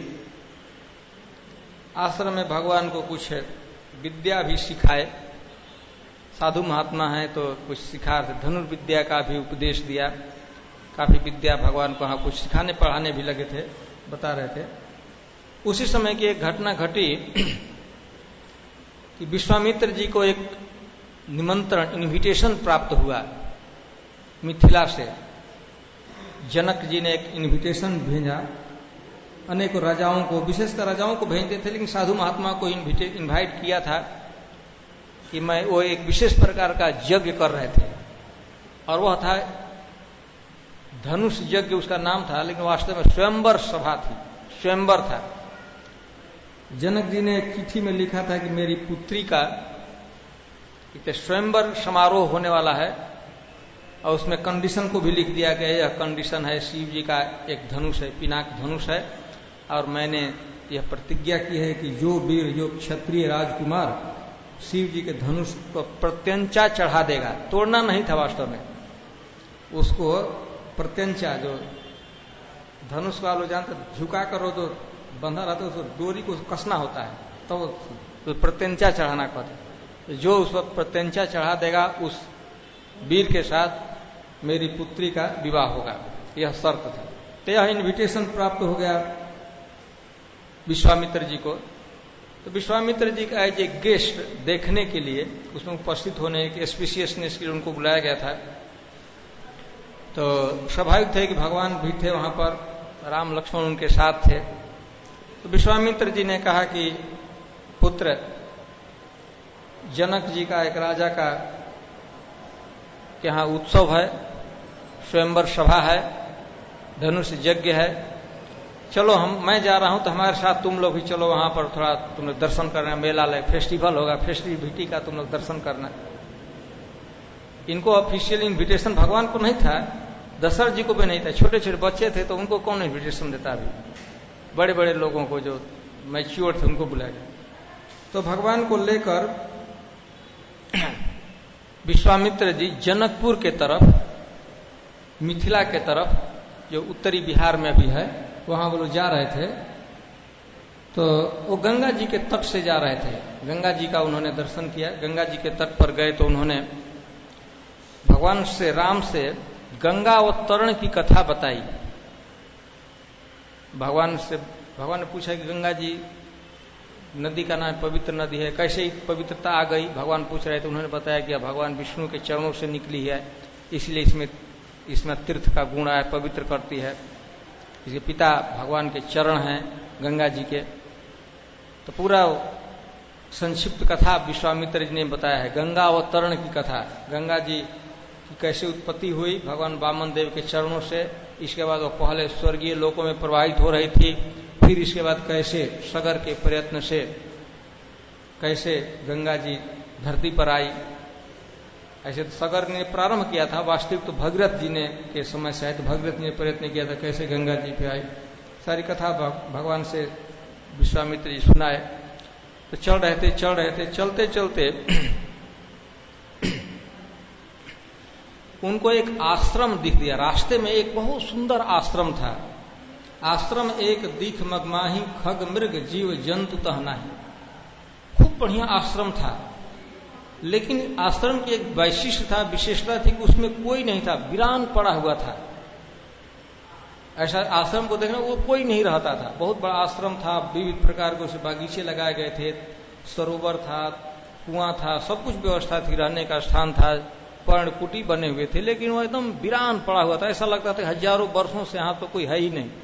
आश्रम में भगवान को कुछ विद्या भी सिखाए। साधु महात्मा है तो कुछ सिखा, धनुर्विद्या का भी उपदेश दिया। काफी विद्या भगवान को हाँ कुछ सिखाने पढ़ाने भी लगे थे, बता रहे थे। उसी समय की एक घटना घटी कि विश्वामित्र जी को एक निमंत्रण, इनविटेशन प्राप्त हुआ मिथिला से। जनक जी ने एक इनविटेशन भेजा अनेकों राजाओं को, विशेषकर राजाओं को भेजते थे, लेकिन साधु महात्मा को इनवाइट किया था कि मैं, वो एक विशेष प्रकार का यज्ञ कर रहे थे और वह था धनुष यज्ञ, उसका नाम था, लेकिन वास्तव में स्वयंवर सभा थी, स्वयंवर था। जनक जी ने एक चिट्ठी में लिखा था कि मेरी पुत्री का एक स्वयंवर समारोह होने वाला है, और उसमें कंडीशन को भी लिख दिया गया। यह कंडीशन है, शिव जी का एक धनुष है, पिनाक धनुष है, और मैंने यह प्रतिज्ञा की है कि जो वीर, जो क्षत्रिय राजकुमार शिव जी के धनुष को प्रत्यंचा चढ़ा देगा, तोड़ना नहीं था वास्तव में, उसको प्रत्यंचा जो धनुष का लोग जानते, झुका करो तो बंधा रहता है, उसको डोरी को कसना होता है, तो, तो प्रत्यंचा चढ़ाना कहते। जो उस वक्त प्रत्यंचा चढ़ा देगा उस वीर के साथ मेरी पुत्री का विवाह होगा, यह शर्त था। तो यह इन्विटेशन प्राप्त हो गया विश्वामित्र जी को। तो विश्वामित्र जी का एज ए गेस्ट देखने के लिए, उसमें उपस्थित होने के स्पेशियसनेस के लिए उनको बुलाया गया था। तो स्वाभाविक थे कि भगवान भी थे वहां पर, राम लक्ष्मण उनके साथ थे। तो विश्वामित्र जी ने कहा कि पुत्र, जनक जी का एक राजा का यहाँ उत्सव है, स्वयंवर सभा है, धनुष यज्ञ है, चलो हम मैं जा रहा हूं तो हमारे साथ तुम लोग भी चलो, वहां पर थोड़ा तुम लोग दर्शन करना, मेला ले फेस्टिवल होगा, फेस्टिविटी का तुम लोग दर्शन करना। इनको ऑफिशियल इन्विटेशन भगवान को नहीं था, दशरथ जी को भी नहीं था, छोटे छोटे बच्चे थे तो उनको कौन इन्विटेशन देता। अभी बड़े बड़े लोगों को जो मैच्योर थे उनको बुलाया गया। तो भगवान को लेकर विश्वामित्र जी जनकपुर के तरफ, मिथिला के तरफ, जो उत्तरी बिहार में भी है, वहां वो लोग जा रहे थे। तो वो गंगा जी के तट से जा रहे थे, गंगा जी का उन्होंने दर्शन किया। गंगा जी के तट पर गए तो उन्होंने भगवान से, राम से गंगा अवतरण की कथा बताई। भगवान से भगवान ने पूछा कि गंगा जी नदी का नाम पवित्र नदी है, कैसे ही पवित्रता आ गई, भगवान पूछ रहे थे। उन्होंने बताया कि भगवान विष्णु के चरणों से निकली है, इसलिए इसमें इसमें तीर्थ का गुण आया, पवित्र करती है। इसके पिता भगवान के चरण हैं गंगा जी के। तो पूरा संक्षिप्त कथा विश्वामित्र जी ने बताया है, गंगा अवतरण की कथा, गंगा जी की कैसे उत्पत्ति हुई भगवान वामन देव के चरणों से। इसके बाद वो पहले स्वर्गीय लोकों में प्रवाहित हो रही थी, फिर इसके बाद कैसे सगर के प्रयत्न से कैसे गंगा जी धरती पर आई। ऐसे तो सगर ने प्रारंभ किया था, वास्तविक तो भगीरथ जी ने के समय से है, तो भगीरथ ने प्रयत्न किया था कैसे गंगा जी पे आई। सारी कथा भगवान से विश्वामित्र जी सुनाए। तो चल रहे थे चल रहे थे चलते चलते उनको एक आश्रम दिख दिया। रास्ते में एक बहुत सुंदर आश्रम था। आश्रम एक दीख मगमाही, खग मृग जीव जंतु तहनाही। खूब बढ़िया आश्रम था, लेकिन आश्रम की एक वैशिष्ट था, विशेषता थी कि उसमें कोई नहीं था, वीरान पड़ा हुआ था। ऐसा आश्रम को देखना, वो कोई नहीं रहता था। बहुत बड़ा आश्रम था, विविध प्रकार के उसे बागीचे लगाए गए थे, सरोवर था, कुआं था, सब कुछ व्यवस्था थी, रहने का स्थान था, पर्णकुटी बने हुए थे, लेकिन वो एकदम वीरान पड़ा हुआ था। ऐसा लगता था हजारों वर्षों से यहां तो कोई है ही नहीं।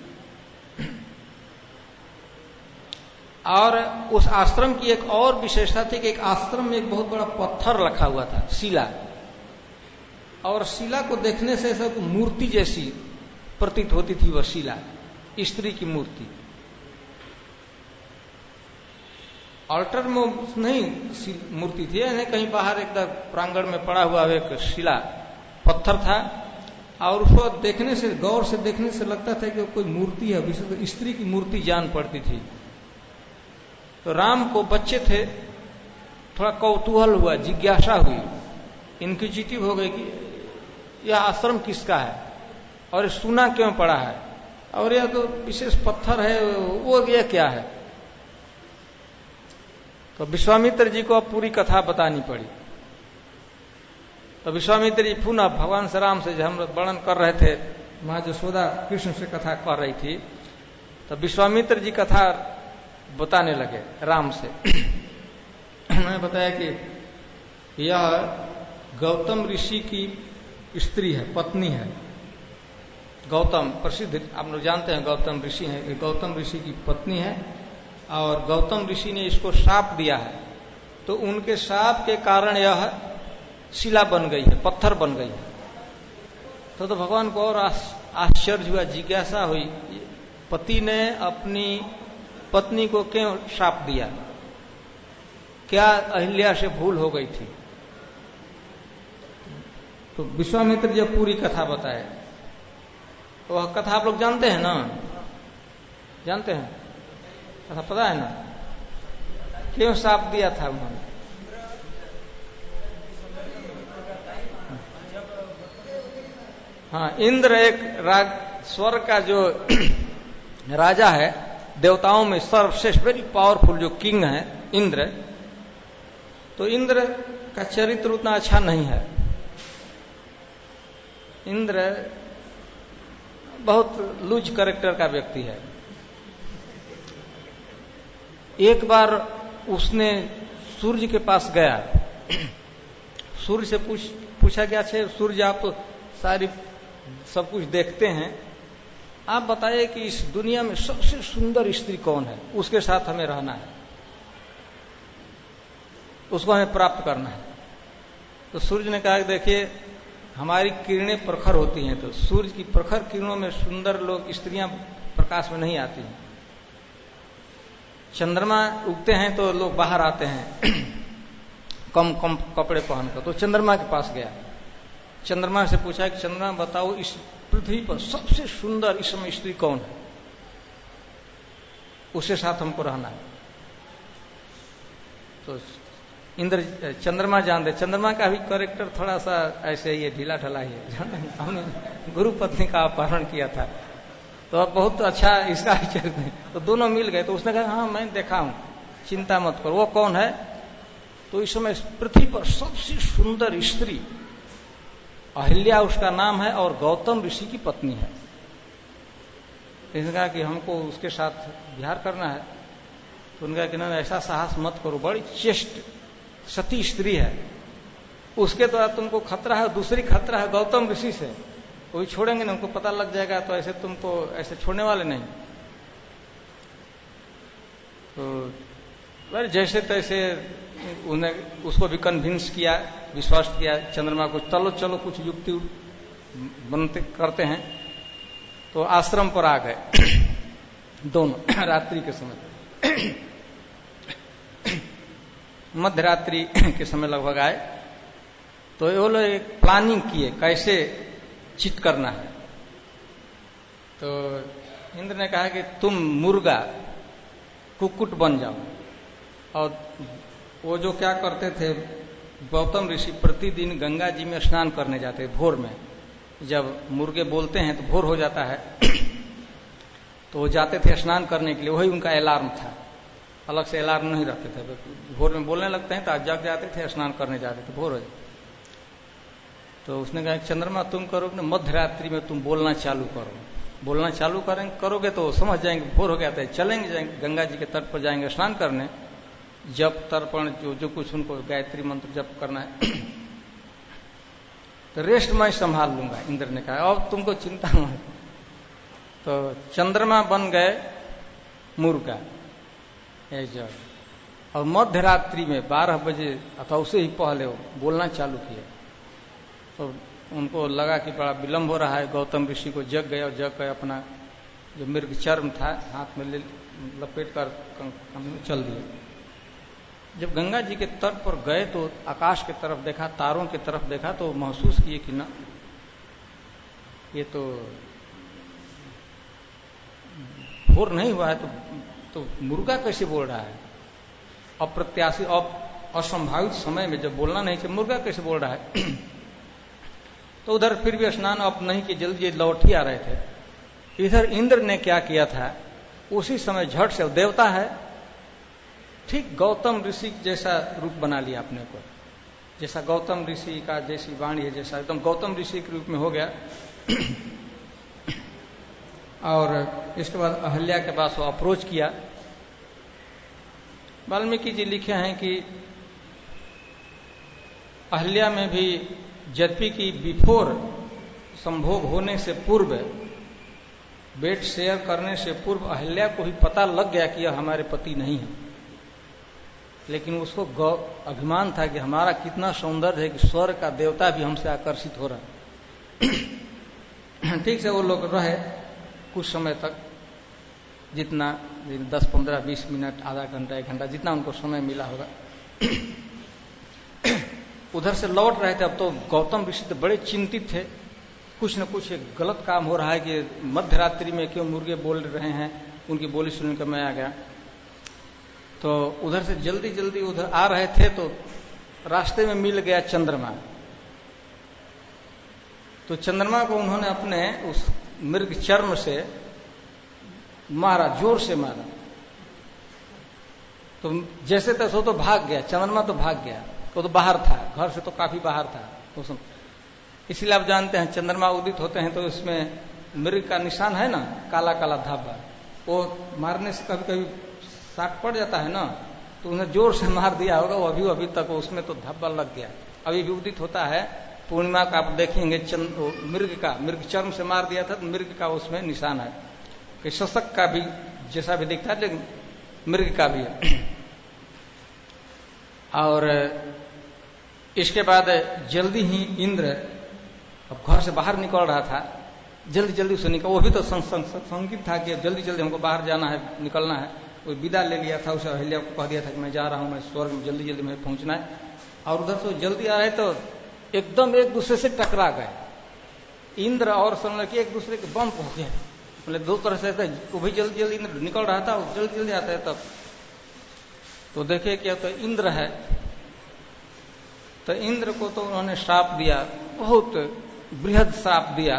और उस आश्रम की एक और विशेषता थी कि एक आश्रम में एक बहुत बड़ा पत्थर रखा हुआ था, शिला, और शिला को देखने से ऐसा मूर्ति जैसी प्रतीत होती थी। वह शिला स्त्री की मूर्ति, ऑल्टर में नहीं मूर्ति थी, यानी कहीं बाहर एकदम प्रांगण में पड़ा हुआ एक शिला पत्थर था, और उसको देखने से, गौर से देखने से लगता था कि कोई मूर्ति है, विशेष स्त्री की मूर्ति जान पड़ती थी। तो राम को, बच्चे थे, थोड़ा कौतूहल हुआ, जिज्ञासा हुई, इंक्विजिटिव हो गए कि यह आश्रम किसका है और सुना क्यों पड़ा है, और यह तो विशेष पत्थर है, वो यह क्या है। तो विश्वामित्र जी को अब पूरी कथा बतानी पड़ी। तो विश्वामित्र जी पुनः भगवान श्री राम से, जो हम वर्णन कर रहे थे, मां यशोदा कृष्ण से कथा कर रही थी, तो विश्वामित्र जी कथा बताने लगे राम से। उन्होंने बताया कि यह गौतम ऋषि की स्त्री है, पत्नी है। गौतम प्रसिद्ध, आप लोग जानते हैं गौतम ऋषि हैं, गौतम ऋषि की पत्नी है, और गौतम ऋषि ने इसको शाप दिया है। तो उनके शाप के कारण यह शिला बन गई है, पत्थर बन गई है। तो, तो भगवान को और आश्चर्य हुआ, जिज्ञासा हुई, पति ने अपनी पत्नी को क्यों शाप दिया, क्या अहिल्या से भूल हो गई थी। तो विश्वामित्र जी पूरी कथा बताए। तो वह कथा आप लोग जानते हैं ना, जानते हैं कथा, पता है ना क्यों शाप दिया था उन्होंने। हाँ, इंद्र एक राज स्वर्ग का जो राजा है, देवताओं में सर्वश्रेष्ठ, वेरी पावरफुल जो किंग है इंद्र, तो इंद्र का चरित्र उतना अच्छा नहीं है। इंद्र बहुत लूज कैरेक्टर का व्यक्ति है। एक बार उसने सूर्य के पास गया, सूर्य से पूछ पूछा गया, अच्छा सूर्य आप सारी सब कुछ देखते हैं, आप बताइए कि इस दुनिया में सबसे सुंदर स्त्री कौन है, उसके साथ हमें रहना है, उसको हमें प्राप्त करना है। तो सूर्य ने कहा कि देखिए हमारी किरणें प्रखर होती हैं, तो सूर्य की प्रखर किरणों में सुंदर लोग स्त्रियां प्रकाश में नहीं आती हैं। चंद्रमा उगते हैं तो लोग बाहर आते हैं कम कम कपड़े पहनकर। तो चंद्रमा के पास गया, चंद्रमा से पूछा कि चंद्रमा बताओ इस पृथ्वी पर सबसे सुंदर इस समय स्त्री कौन है, उसके साथ हमको रहना है। तो इंद्र चंद्रमा जानते, चंद्रमा का भी कैरेक्टर थोड़ा सा ऐसे ही है, ढीला ढला ही है। हमने गुरु पत्नी का अपहरण किया था, तो अब बहुत अच्छा इसका चरित्र है। तो दोनों मिल गए, तो उसने कहा हाँ मैं देखा हूं, चिंता मत करो। वो कौन है? तो इस समय पृथ्वी पर सबसे सुंदर स्त्री अहिल्या उसका नाम है, और गौतम ऋषि की पत्नी है। इसने कहा कि हमको उसके साथ विहार करना है। तो उनका कि ना ऐसा साहस मत करो, बड़ी चेष्ट सती स्त्री है, उसके द्वारा तुमको खतरा है, दूसरी खतरा है गौतम ऋषि से, कोई छोड़ेंगे नहीं, उनको पता लग जाएगा, तो ऐसे तुमको ऐसे छोड़ने वाले नहीं। तो जैसे तैसे उन्हें उसको भी कन्विंस किया, विश्वास किया चंद्रमा को, चलो चलो कुछ युक्ति बनते करते हैं। तो आश्रम पर आ गए दोनों रात्रि के समय, मध्य रात्रि के समय लगभग आए। तो ये लोग एक प्लानिंग किए कैसे चिट करना है। तो इंद्र ने कहा कि तुम मुर्गा कुक्कुट बन जाओ, और वो जो क्या करते थे, गौतम ऋषि प्रतिदिन गंगा जी में स्नान करने जाते भोर में। जब मुर्गे बोलते हैं तो भोर हो जाता है, तो वो जाते थे स्नान करने के लिए, वही उनका अलार्म था, अलग से अलार्म नहीं रखते थे। भोर में बोलने लगते हैं तो जग जाते थे, स्नान करने जाते थे, भोर हो जाते। तो उसने कहा चंद्रमा तुम करोगे ना, मध्य रात्रि में तुम बोलना चालू करो, बोलना चालू करेंगे करोगे तो समझ जाएंगे भोर हो गया था, चलेंगे जाएंगे गंगा जी के तट पर जाएंगे स्नान करने, जप तर्पण जो जो कुछ उनको गायत्री मंत्र जप करना है, तो रेस्ट मैं संभाल लूंगा। इंद्र ने कहा अब तुमको चिंता मत। तो चंद्रमा बन गए मुर्गा जब, और मध्य रात्रि में बारह बजे अथवा उससे ही पहले वो बोलना चालू किए। तो उनको लगा कि बड़ा विलंब हो रहा है, गौतम ऋषि को जग गए, और जग कर अपना जो मृग चर्म था हाथ में लपेट कर चल दिए। जब गंगा जी के तट पर गए तो आकाश की तरफ देखा, तारों की तरफ देखा, तो महसूस किए कि ना ये तो भोर नहीं हुआ है, तो तो मुर्गा कैसे बोल रहा है, अप्रत्याशित असंभावित समय में जब बोलना नहीं चाहिए, मुर्गा कैसे बोल रहा है। तो उधर फिर भी स्नान अब नहीं कि जल्दी लौट ही आ रहे थे। इधर इंद्र ने क्या किया था, उसी समय झट से, देवता है, ठीक गौतम ऋषि जैसा रूप बना लिया अपने को, जैसा गौतम ऋषि का जैसी वाणी है, जैसा एकदम गौतम ऋषि के रूप में हो गया। और इसके बाद अहल्या के पास वो अप्रोच किया। वाल्मीकि जी लिखे हैं कि अहल्या में भी यद्यपि की बिफोर संभोग होने से पूर्व, बेड शेयर करने से पूर्व अहल्या को ही पता लग गया कि यह हमारे पति नहीं है, लेकिन उसको गौ अभिमान था कि हमारा कितना सौंदर्य है कि स्वर्ग का देवता भी हमसे आकर्षित हो रहा है। ठीक से वो लोग रहे कुछ समय तक, जितना दस पंद्रह बीस मिनट, आधा घंटा, एक घंटा, जितना उनको समय मिला होगा। उधर से लौट रहे थे। अब तो गौतम ऋषि तो बड़े चिंतित थे, कुछ न कुछ एक गलत काम हो रहा है कि मध्य रात्रि में क्यों मुर्गे बोल रहे हैं। उनकी बोली सुनकर मैं आ गया। तो उधर से जल्दी जल्दी उधर आ रहे थे तो रास्ते में मिल गया चंद्रमा। तो चंद्रमा को उन्होंने अपने उस मृग चर्म से मारा, जोर से मारा। तो जैसे तैसे वो तो भाग गया, चंद्रमा तो भाग गया, वो तो बाहर था, घर से तो काफी बाहर था उस समय। इसलिए आप जानते हैं चंद्रमा उदित होते हैं तो इसमें मृग का निशान है ना, काला काला धब्बा, वो मारने से कभी कभी साट पड़ जाता है ना, तो उन्हें जोर से मार दिया होगा, वो अभी अभी तक उसमें तो धब्बा लग गया। अभी भी उदित होता है पूर्णिमा का, आप देखेंगे मृग का, मृग चर्म से मार दिया था तो मृग का उसमें निशान है। कि शशक का भी जैसा भी दिखता है लेकिन मृग का भी है। और इसके बाद जल्दी ही इंद्र अब घर से बाहर निकल रहा था, जल्दी जल्दी उसे निकल, वो भी तो संकित था कि जल्दी जल्दी हमको बाहर जाना है, निकलना है। वो विदा ले लिया था, उसे अहिल्या को कह दिया था कि मैं जा रहा हूं, मैं स्वर्ग में जल्दी जल्दी में पहुंचना है। और उधर से जल्दी आ रहे तो एकदम एक दूसरे से टकरा गए, इंद्र और समझ के एक दूसरे के बम्प हो गए, मतलब दो तरह से। वो भी जल्दी जल्दी इंद्र निकल रहा था, वो जल्दी जल्दी आता है तब तो देखे क्या, तो इंद्र है। तो इंद्र को तो उन्होंने श्राप दिया, बहुत बृहद श्राप दिया।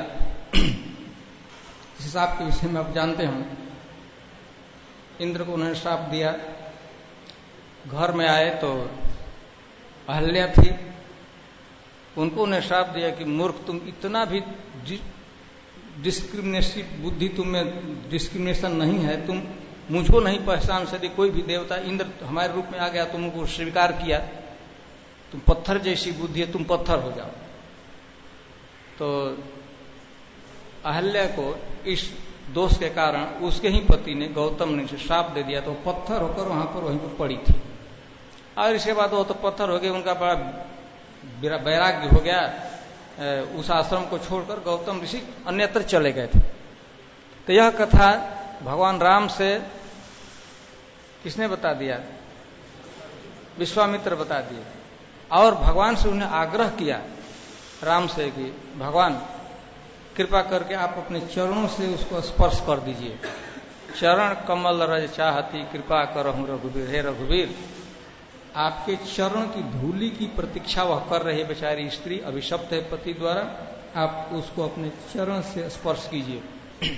इस श्राप के विषय में आप जानते हो, इंद्र को उन्होंने श्राप दिया। घर में आए तो अहल्या थी, उनको उन्हें श्राप दिया कि मूर्ख, तुम इतना भी डिस्क्रिमिनेटिव बुद्धि, तुम में डिस्क्रिमिनेशन नहीं है, तुम मुझको नहीं पहचान सकते, कोई भी देवता इंद्र हमारे रूप में आ गया, तुमको स्वीकार किया, तुम पत्थर जैसी बुद्धि है, तुम पत्थर हो जाओ। तो अहल्या को इस दोष के कारण उसके ही पति ने, गौतम ने श्राप दे दिया, तो पत्थर होकर वहां पर वहीं पर पड़ी थी। और इसके बाद वो तो पत्थर हो गए, उनका बड़ा वैराग्य हो गया, उस आश्रम को छोड़कर गौतम ऋषि अन्यत्र चले गए थे। तो यह कथा भगवान राम से किसने बता दिया? विश्वामित्र बता दिए। और भगवान से उन्हें आग्रह किया राम से कि भगवान कृपा करके आप अपने चरणों से उसको स्पर्श कर दीजिए। चरण कमल रज चाहती कृपा करहूं रघुवीर, हे रघुवीर, आपके चरण की धूलि की प्रतीक्षा वह कर रही बेचारी स्त्री, अभिशप्त है पति द्वारा, आप उसको अपने चरण से स्पर्श कीजिए।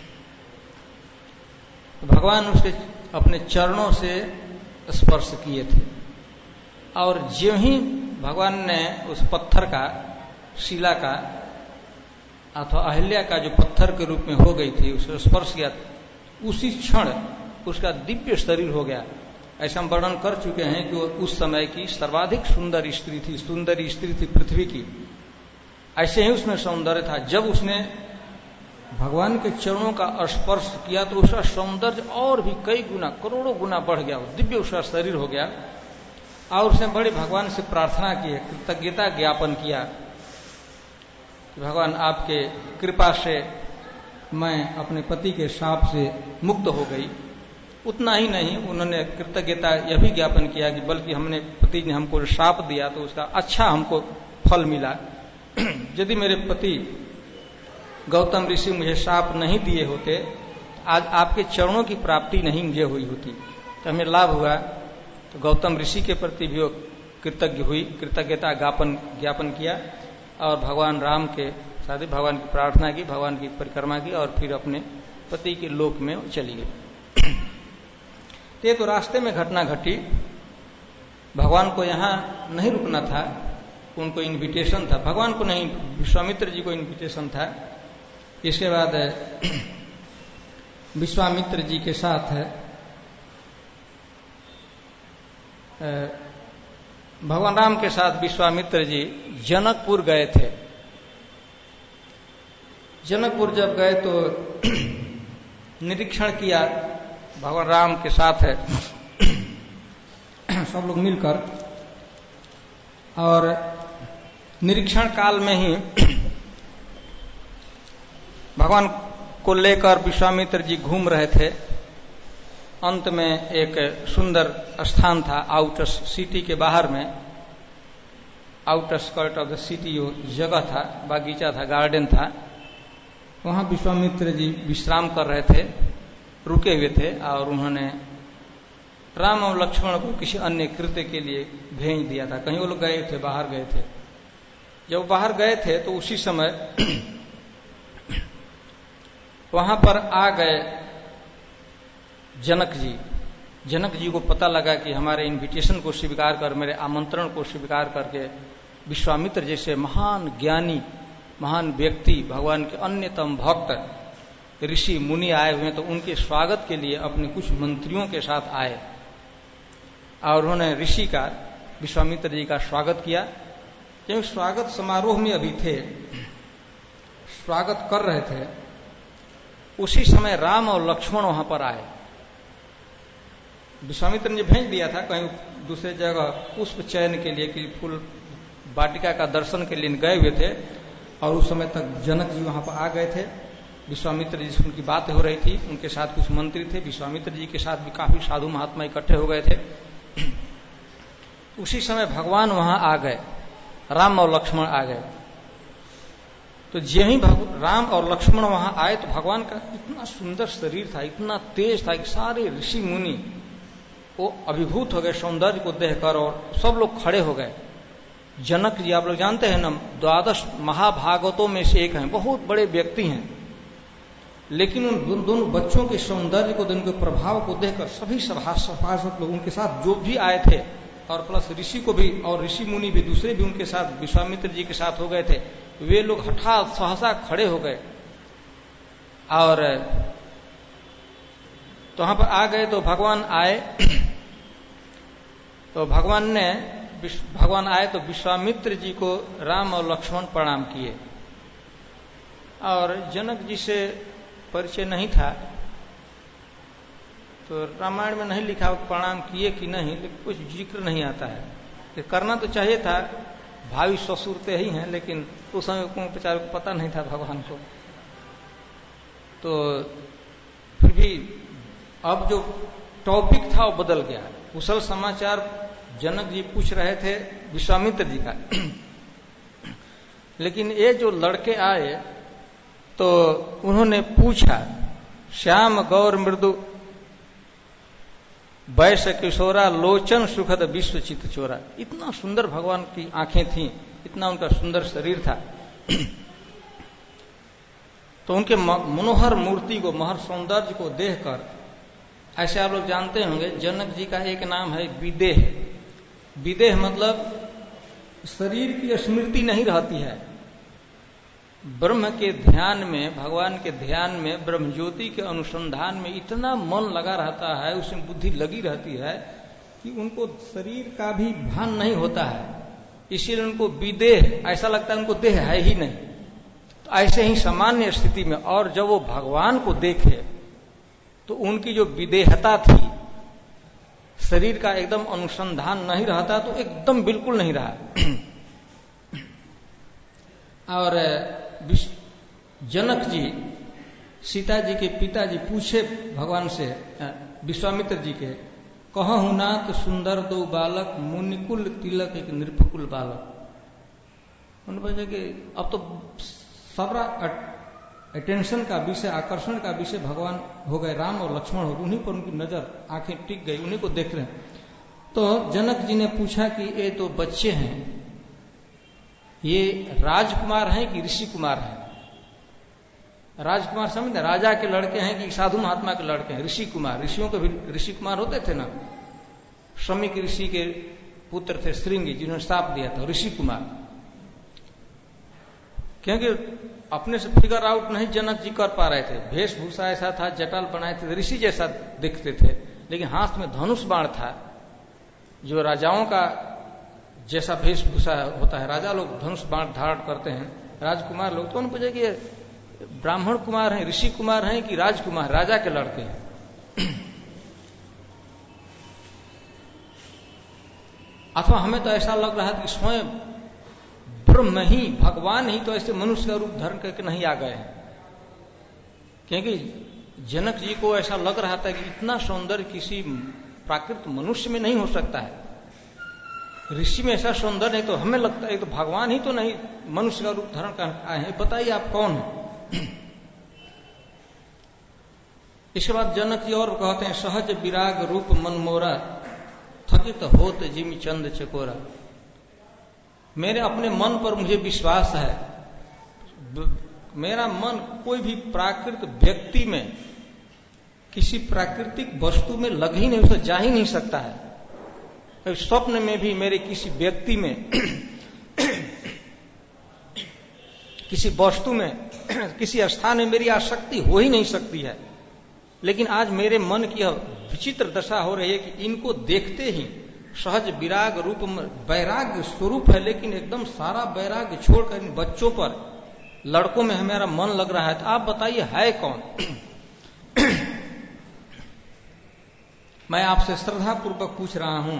तो भगवान उसके अपने चरणों से स्पर्श किए थे। और ज्यों ही भगवान ने उस पत्थर का, शिला का अथवा अहिल्या का जो पत्थर के रूप में हो गई थी, उसे स्पर्श किया, उसी क्षण उसका दिव्य शरीर हो गया। ऐसा हम वर्णन कर चुके हैं कि वो उस समय की सर्वाधिक सुंदर स्त्री थी, सुंदर स्त्री थी पृथ्वी की। ऐसे ही उसमें सौंदर्य था। जब उसने भगवान के चरणों का स्पर्श किया तो उसका सौंदर्य और भी कई गुना, करोड़ों गुना बढ़ गया, दिव्य उसका शरीर हो गया। और उसने बड़े भगवान से प्रार्थना की है, कृतज्ञता ज्ञापन किया कि भगवान आपके कृपा से मैं अपने पति के शाप से मुक्त हो गई। उतना ही नहीं, उन्होंने कृतज्ञता यह भी ज्ञापन किया कि बल्कि हमने, पति ने हमको शाप दिया तो उसका अच्छा हमको फल मिला। यदि मेरे पति गौतम ऋषि मुझे शाप नहीं दिए होते, आज आपके चरणों की प्राप्ति नहीं मुझे हुई होती, तो हमें लाभ हुआ। तो गौतम ऋषि के प्रति भी वो कृतज्ञ हुई, कृतज्ञता ज्ञापन ज्ञापन किया और भगवान राम के साथ ही भगवान की प्रार्थना की, भगवान की परिक्रमा की और फिर अपने पति के लोक में चली गई। ये तो रास्ते में घटना घटी। भगवान को यहाँ नहीं रुकना था, उनको इनविटेशन था, भगवान को नहीं, विश्वामित्र जी को इनविटेशन था। इसके बाद विश्वामित्र जी के साथ भगवान राम के साथ विश्वामित्र जी जनकपुर गए थे। जनकपुर जब गए तो निरीक्षण किया भगवान राम के साथ है सब लोग मिलकर, और निरीक्षण काल में ही भगवान को लेकर विश्वामित्र जी घूम रहे थे। अंत में एक सुंदर स्थान था आउटर सिटी के बाहर में, outer skirt of the city वो जगह था, बागीचा था, गार्डन था। वहां विश्वामित्र जी विश्राम कर रहे थे, रुके हुए थे, और उन्होंने राम और लक्ष्मण को किसी अन्य कृत्य के लिए भेज दिया था। कहीं वो लोग गए थे, बाहर गए थे। जब वो बाहर गए थे तो उसी समय वहां पर आ गए जनक जी जनक जी को पता लगा कि हमारे इनविटेशन को स्वीकार कर, मेरे आमंत्रण को स्वीकार करके विश्वामित्र जैसे महान ज्ञानी, महान व्यक्ति, भगवान के अन्यतम भक्त ऋषि मुनि आए हुए, तो उनके स्वागत के लिए अपने कुछ मंत्रियों के साथ आए और उन्होंने ऋषि का, विश्वामित्र जी का स्वागत किया। क्योंकि स्वागत समारोह में अभी थे, स्वागत कर रहे थे, उसी समय राम और लक्ष्मण वहां पर आए। विश्वामित्र ने भेज दिया था कहीं दूसरे जगह पुष्प चयन के लिए कि फूल वाटिका का दर्शन के लिए गए हुए थे, और उस समय तक जनक जी वहां पर आ गए थे। विश्वामित्र जी से उनकी बातें हो रही थी, उनके साथ कुछ मंत्री थे, विश्वामित्र जी के साथ भी काफी साधु महात्मा इकट्ठे हो गए थे। उसी समय भगवान वहां आ गए, राम और लक्ष्मण आ गए। तो जो ही राम और लक्ष्मण वहां आए तो भगवान का इतना सुंदर शरीर था, इतना तेज था कि सारे ऋषि मुनि वो अभिभूत हो गए सौंदर्य को देखकर, और सब लोग खड़े हो गए। जनक जी आप लोग जानते हैं ना, द्वादश महाभागवतों में से एक हैं, बहुत बड़े व्यक्ति हैं, लेकिन उन दोनों बच्चों के सौंदर्य को, उनके प्रभाव को देखकर सभी सभासद लोग उनके साथ जो भी आए थे, और प्लस ऋषि को भी, और ऋषि मुनि भी दूसरे भी उनके साथ विश्वामित्र जी के साथ हो गए थे, वे लोग हठात सहसा खड़े हो गए और तो वहां पर आ गए। तो भगवान आए, तो भगवान ने भगवान आए तो विश्वामित्र जी को राम और लक्ष्मण प्रणाम किए, और जनक जी से परिचय नहीं था, तो रामायण में नहीं लिखा प्रणाम किए कि नहीं, लेकिन कुछ जिक्र नहीं आता है। कि करना तो चाहिए था, भावी ससुरते ही हैं, लेकिन उस समय को बेचारे को पता नहीं था भगवान को। तो फिर भी अब जो टॉपिक था वो बदल गया। कुशल समाचार जनक जी पूछ रहे थे विश्वामित्र जी का, लेकिन ये जो लड़के आए तो उन्होंने पूछा, श्याम गौर मृदु वैश किशोरा लोचन सुखद विश्व चित चोरा। इतना सुंदर भगवान की आंखें थीं, इतना उनका सुंदर शरीर था। तो उनके मनोहर मूर्ति को, महर सौंदर्य को देखकर, ऐसे आप लोग जानते होंगे जनक जी का एक नाम है विदेह। विदेह मतलब शरीर की स्मृति नहीं रहती है, ब्रह्म के ध्यान में, भगवान के ध्यान में, ब्रह्म ज्योति के अनुसंधान में इतना मन लगा रहता है, उसमें बुद्धि लगी रहती है कि उनको शरीर का भी भान नहीं होता है। इसीलिए उनको विदेह, ऐसा लगता है उनको देह है ही नहीं। तो ऐसे ही सामान्य स्थिति में, और जब वो भगवान को देखे तो उनकी जो विदेहता थी, शरीर का एकदम अनुसंधान नहीं रहता, तो एकदम बिल्कुल नहीं रहा। और जनक जी, सीता जी के पिताजी पूछे भगवान से, विश्वामित्र जी के, कहूं नाथ सुंदर दो बालक, मुनिकुल तिलक एक नृपकुल बालक। उन्होंने कि अब तो सबरा अटेंशन का विषय, आकर्षण का विषय भगवान हो गए, राम और लक्ष्मण हो गए, उन्हीं पर उनकी नजर, आंखें टिक गई, उन्हीं को देख रहे हैं। तो जनक जी ने पूछा कि ये तो बच्चे हैं, ये राजकुमार हैं कि ऋषि कुमार हैं? राजकुमार समझते, राजा के लड़के हैं कि साधु महात्मा के लड़के हैं? ऋषि कुमार, ऋषियों के भी ऋषि कुमार होते थे ना। श्रमिक ऋषि के पुत्र थे श्रृंगी, जिन्होंने श्राप दिया था, ऋषि कुमार। क्योंकि अपने से फिगर आउट नहीं जनक जी कर पा रहे थे, वेशभूषा ऐसा था, जटाल बनाए थे, ऋषि जैसा दिखते थे, लेकिन हाथ में धनुष बाण था, जो राजाओं का जैसा वेशभूषा होता है, राजा लोग धनुष बाण धारण करते हैं, राजकुमार लोग। तो उन्होंने पूछा कि ब्राह्मण कुमार हैं, ऋषि कुमार हैं कि राजकुमार, राजा के लड़के हैं? अथवा हमें तो ऐसा लग रहा था कि स्वयं ब्रह्म ही, भगवान ही तो ऐसे मनुष्य का रूप धारण करके नहीं आ गए हैं। क्योंकि जनक जी को ऐसा लग रहा था कि इतना सौंदर्य किसी प्राकृत मनुष्य में नहीं हो सकता है, ऋषि में ऐसा सौंदर्य नहीं, तो हमें लगता है तो भगवान ही तो नहीं मनुष्य का रूप धारण कर आए हैं, बताइए आप कौन है? इसके बाद जनक जी और कहते हैं, सहज विराग रूप मन मोरा, थकित होत जिमि चंद चकोरा। मेरे अपने मन पर मुझे विश्वास है, मेरा मन कोई भी प्राकृत व्यक्ति में किसी प्राकृतिक वस्तु में लग ही नहीं, उसे जा ही नहीं सकता है। स्वप्न में भी मेरे किसी व्यक्ति में किसी वस्तु में किसी स्थान में मेरी आसक्ति हो ही नहीं सकती है। लेकिन आज मेरे मन की यह विचित्र दशा हो रही है कि इनको देखते ही सहज विराग रूप में वैराग्य स्वरूप है, लेकिन एकदम सारा वैराग्य छोड़कर इन बच्चों पर, लड़कों में हमारा मन लग रहा है। तो आप बताइए है कौन? मैं आपसे श्रद्धा पूर्वक पूछ रहा हूं,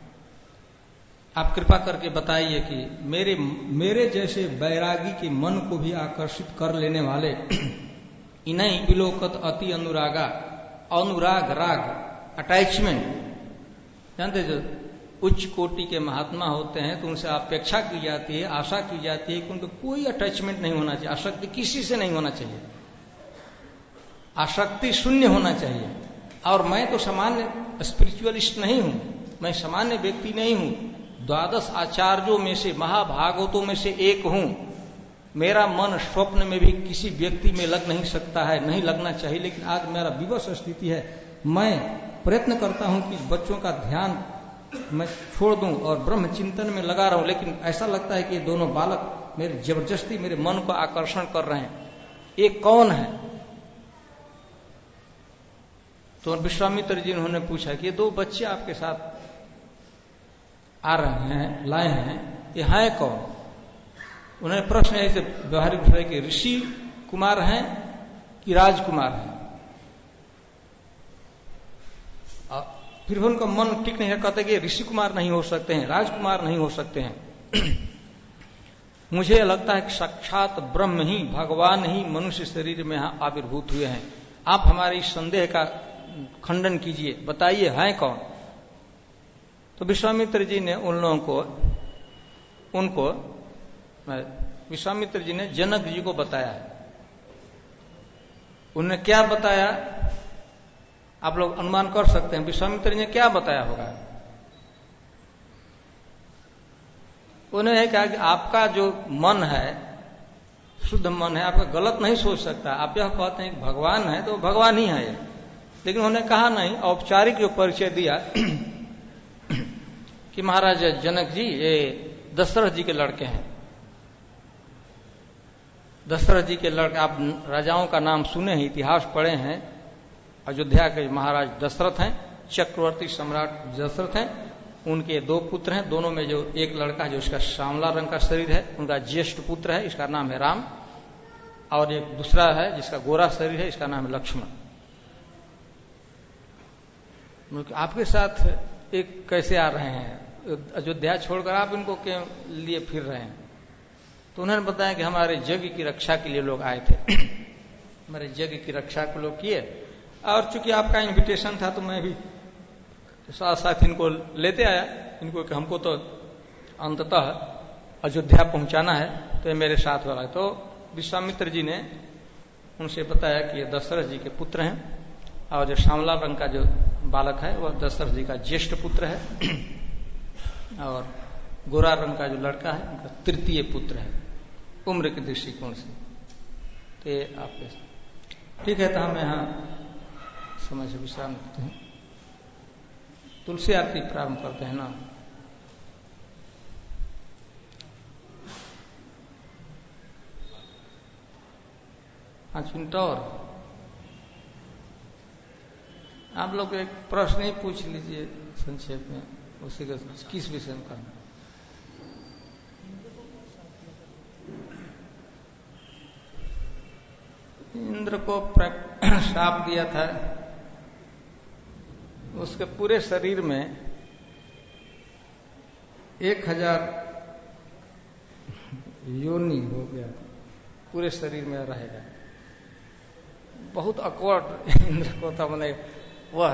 आप कृपा करके बताइए कि मेरे मेरे जैसे वैरागी के मन को भी आकर्षित कर लेने वाले इन्हीं विलोकत अति अनुरागा, अनुराग राग अटैचमेंट, जानते जो उच्च कोटि के महात्मा होते हैं तो उनसे अपेक्षा की जाती है, आशा की जाती है कि उनको कोई अटैचमेंट नहीं होना चाहिए, आसक्ति किसी से नहीं होना चाहिए, आसक्ति शून्य होना चाहिए। और मैं तो सामान्य स्पिरिचुअलिस्ट नहीं हूं, मैं सामान्य व्यक्ति नहीं हूं, द्वादश आचार्यों में से, महाभागवतों में से एक हूं। मेरा मन स्वप्न में भी किसी व्यक्ति में लग नहीं सकता है, नहीं लगना चाहिए। लेकिन आज मेरा विवश स्थिति है, मैं प्रयत्न करता हूं कि बच्चों का ध्यान मैं छोड़ दूं और ब्रह्म चिंतन में लगा रहा हूं, लेकिन ऐसा लगता है कि ये दोनों बालक मेरे जबरदस्ती मेरे मन को आकर्षण कर रहे हैं। ये कौन है? तो विश्वामित्र जी उन्होंने पूछा कि ये दो बच्चे आपके साथ आ रहे हैं, लाए हैं, ये हैं कौन? उन्होंने प्रश्न ऐसे व्यवहारिक पूछा कि ऋषि कुमार हैं कि राजकुमार हैं? फिर उनका मन ठीक नहीं है, कहते कि ऋषि कुमार नहीं हो सकते हैं, राजकुमार नहीं हो सकते हैं। मुझे लगता है कि साक्षात ब्रह्म ही, भगवान ही मनुष्य शरीर में आविर्भूत हुए हैं। आप हमारे इस संदेह का खंडन कीजिए, बताइए हैं कौन? तो विश्वामित्र जी ने उन लोगों को उनको विश्वामित्र जी ने जनक जी को बताया है। उन्होंने क्या बताया आप लोग अनुमान कर सकते हैं, विश्वामित्र जी ने क्या बताया होगा? उन्होंने कहा कि आपका जो मन है शुद्ध मन है, आपका गलत नहीं सोच सकता। आप यह कहते हैं कि भगवान है तो भगवान ही है, लेकिन उन्होंने कहा नहीं, औपचारिक जो परिचय दिया कि महाराज जनक जी ये दशरथ जी के लड़के हैं। दशरथ जी के लड़के, आप राजाओं का नाम सुने हैं, इतिहास पढ़े हैं। अयोध्या के महाराज दशरथ हैं, चक्रवर्ती सम्राट दशरथ हैं। उनके दो पुत्र हैं, दोनों में जो एक लड़का है जो इसका श्यामला रंग का शरीर है, उनका ज्येष्ठ पुत्र है, इसका नाम है राम। और एक दूसरा है जिसका गोरा शरीर है, इसका नाम है लक्ष्मण। आपके साथ एक कैसे आ रहे हैं? अयोध्या छोड़कर आप इनको क्यों लिए फिर रहे हैं? तो उन्होंने बताया कि हमारे यज्ञ की रक्षा के लिए लोग आए थे। हमारे यज्ञ की रक्षा को लोग किए, और चूंकि आपका इनविटेशन था तो मैं भी साथ साथ इनको लेते आया। इनको कि हमको तो अंततः अयोध्या पहुंचाना है, तो ये मेरे साथ वाला है। तो विश्वामित्र जी ने उनसे बताया कि ये दशरथ जी के पुत्र हैं, और जो श्यामला रंग का जो बालक है वह दशरथ जी का ज्येष्ठ पुत्र है, और गोरा रंग का जो लड़का है उनका तृतीय पुत्र है उम्र के दृष्टिकोण से। तो ये आपके ठीक है। तो हम यहाँ समय से विश्राम करते हैं, तुलसी आरती प्रारंभ करते हैं ना। पांच मिनट और आप लोग एक प्रश्न ही पूछ लीजिए संक्षेप में, उसी का किस विषय में करना? इंद्र को श्राप दिया था, उसके पूरे शरीर में एक हजार योनि हो गया, पूरे शरीर में रहेगा। बहुत अकवर्ड इंद्र को था, मैंने वह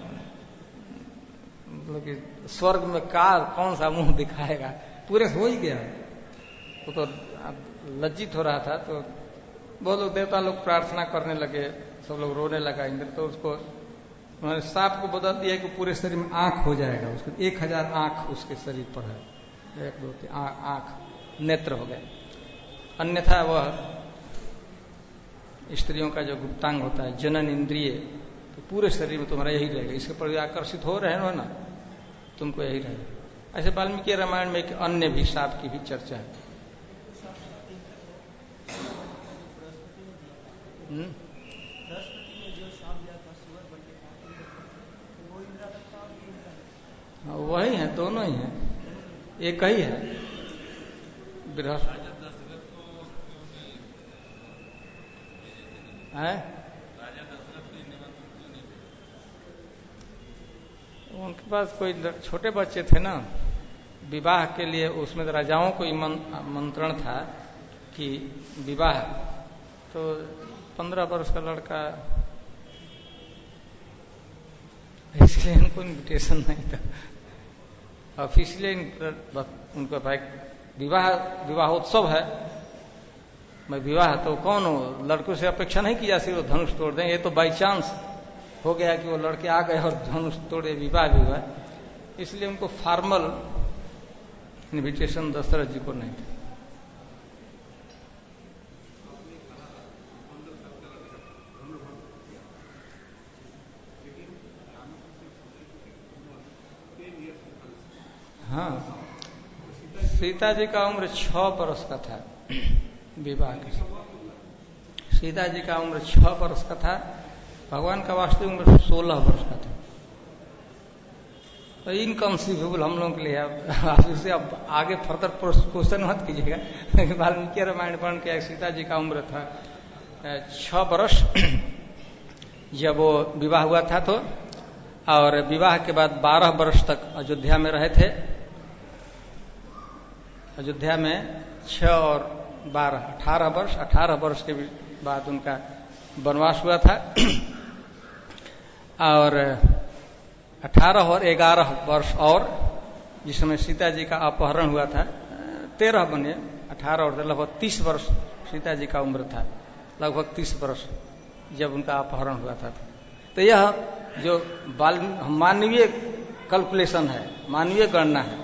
मतलब कि स्वर्ग में का कौन सा मुंह दिखाएगा, पूरे हो ही गया। वो तो लज्जित हो रहा था। तो बहुत लोग देवता लोग प्रार्थना करने लगे, सब लोग रोने लगा। इंद्र तो उसको उन्होंने सांप को बदल दिया कि पूरे शरीर में आंख हो जाएगा, उसको एक हजार आंख उसके शरीर पर है, एक दो तीन आंख नेत्र हो गए। अन्यथा वह स्त्रियों का जो गुप्तांग होता है जनन इंद्रिय, तो पूरे शरीर में तुम्हारा यही रहेगा, इसके प्रति आकर्षित हो रहे हो ना, तुमको यही रहेगा। ऐसे वाल्मीकि रामायण में एक अन्य भी सांप की भी चर्चा है। हम्म वही है, दोनों ही है, एक ही है। बृहस्पति है, उनके पास कोई छोटे बच्चे थे ना, विवाह के लिए उसमें राजाओं को आमंत्रण था कि विवाह, तो पंद्रह वर्ष का लड़का, इसलिए उनको इन्विटेशन नहीं था ऑफिशियली। उनका भाई विवाह विवाहोत्सव है, मैं विवाह तो कौन हो, लड़कों से अपेक्षा नहीं की जा सकती वो धनुष तोड़ दें। ये तो बाई चांस हो गया कि वो लड़के आ गए और धनुष तोड़े, विवाह भी हुआ, इसलिए उनको फॉर्मल इन्विटेशन दशरथ जी को नहीं था। हाँ, सीता जी का उम्र छह वर्ष का था विवाह के। सीता जी का उम्र छह वर्ष का था, भगवान का वास्तविक उम्र सोलह वर्ष का था। तो इनकंसीवेबल हम लोगों के लिए। आप इसे अब आगे फर्दर क्वेश्चन मत कीजिएगा। वाल्मीकि रामायण पढ़ के सीता जी का उम्र था छह वर्ष जब वो विवाह हुआ था, तो और विवाह के बाद बारह वर्ष तक अयोध्या में रहे थे। अयोध्या में छह और बारह अठारह वर्ष, अठारह वर्ष के बाद उनका वनवास हुआ था। और अठारह और ग्यारह वर्ष और जिस समय सीता जी का अपहरण हुआ था, तेरह बने, अठारह और लगभग तीस वर्ष सीता जी का उम्र था, लगभग तीस वर्ष जब उनका अपहरण हुआ था। तो यह जो बाल मानवीय कैलकुलेशन है, मानवीय गणना है।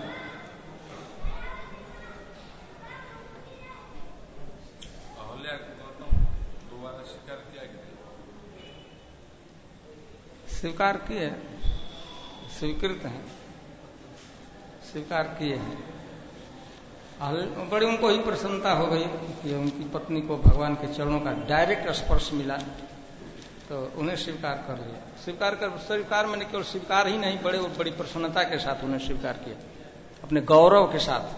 स्वीकार किए, स्वीकृत हैं, स्वीकार किए हैं। बड़ी उनको ही प्रसन्नता हो गई कि उनकी पत्नी को भगवान के चरणों का डायरेक्ट स्पर्श मिला, तो उन्हें स्वीकार कर लिया। स्वीकार कर स्वीकार में केवल स्वीकार ही नहीं, बड़े और बड़ी प्रसन्नता के साथ उन्हें स्वीकार किया, अपने गौरव के साथ।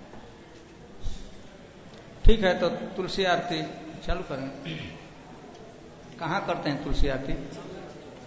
ठीक है, तो तुलसी आरती चालू करें। कहाँ करते हैं तुलसी आरती?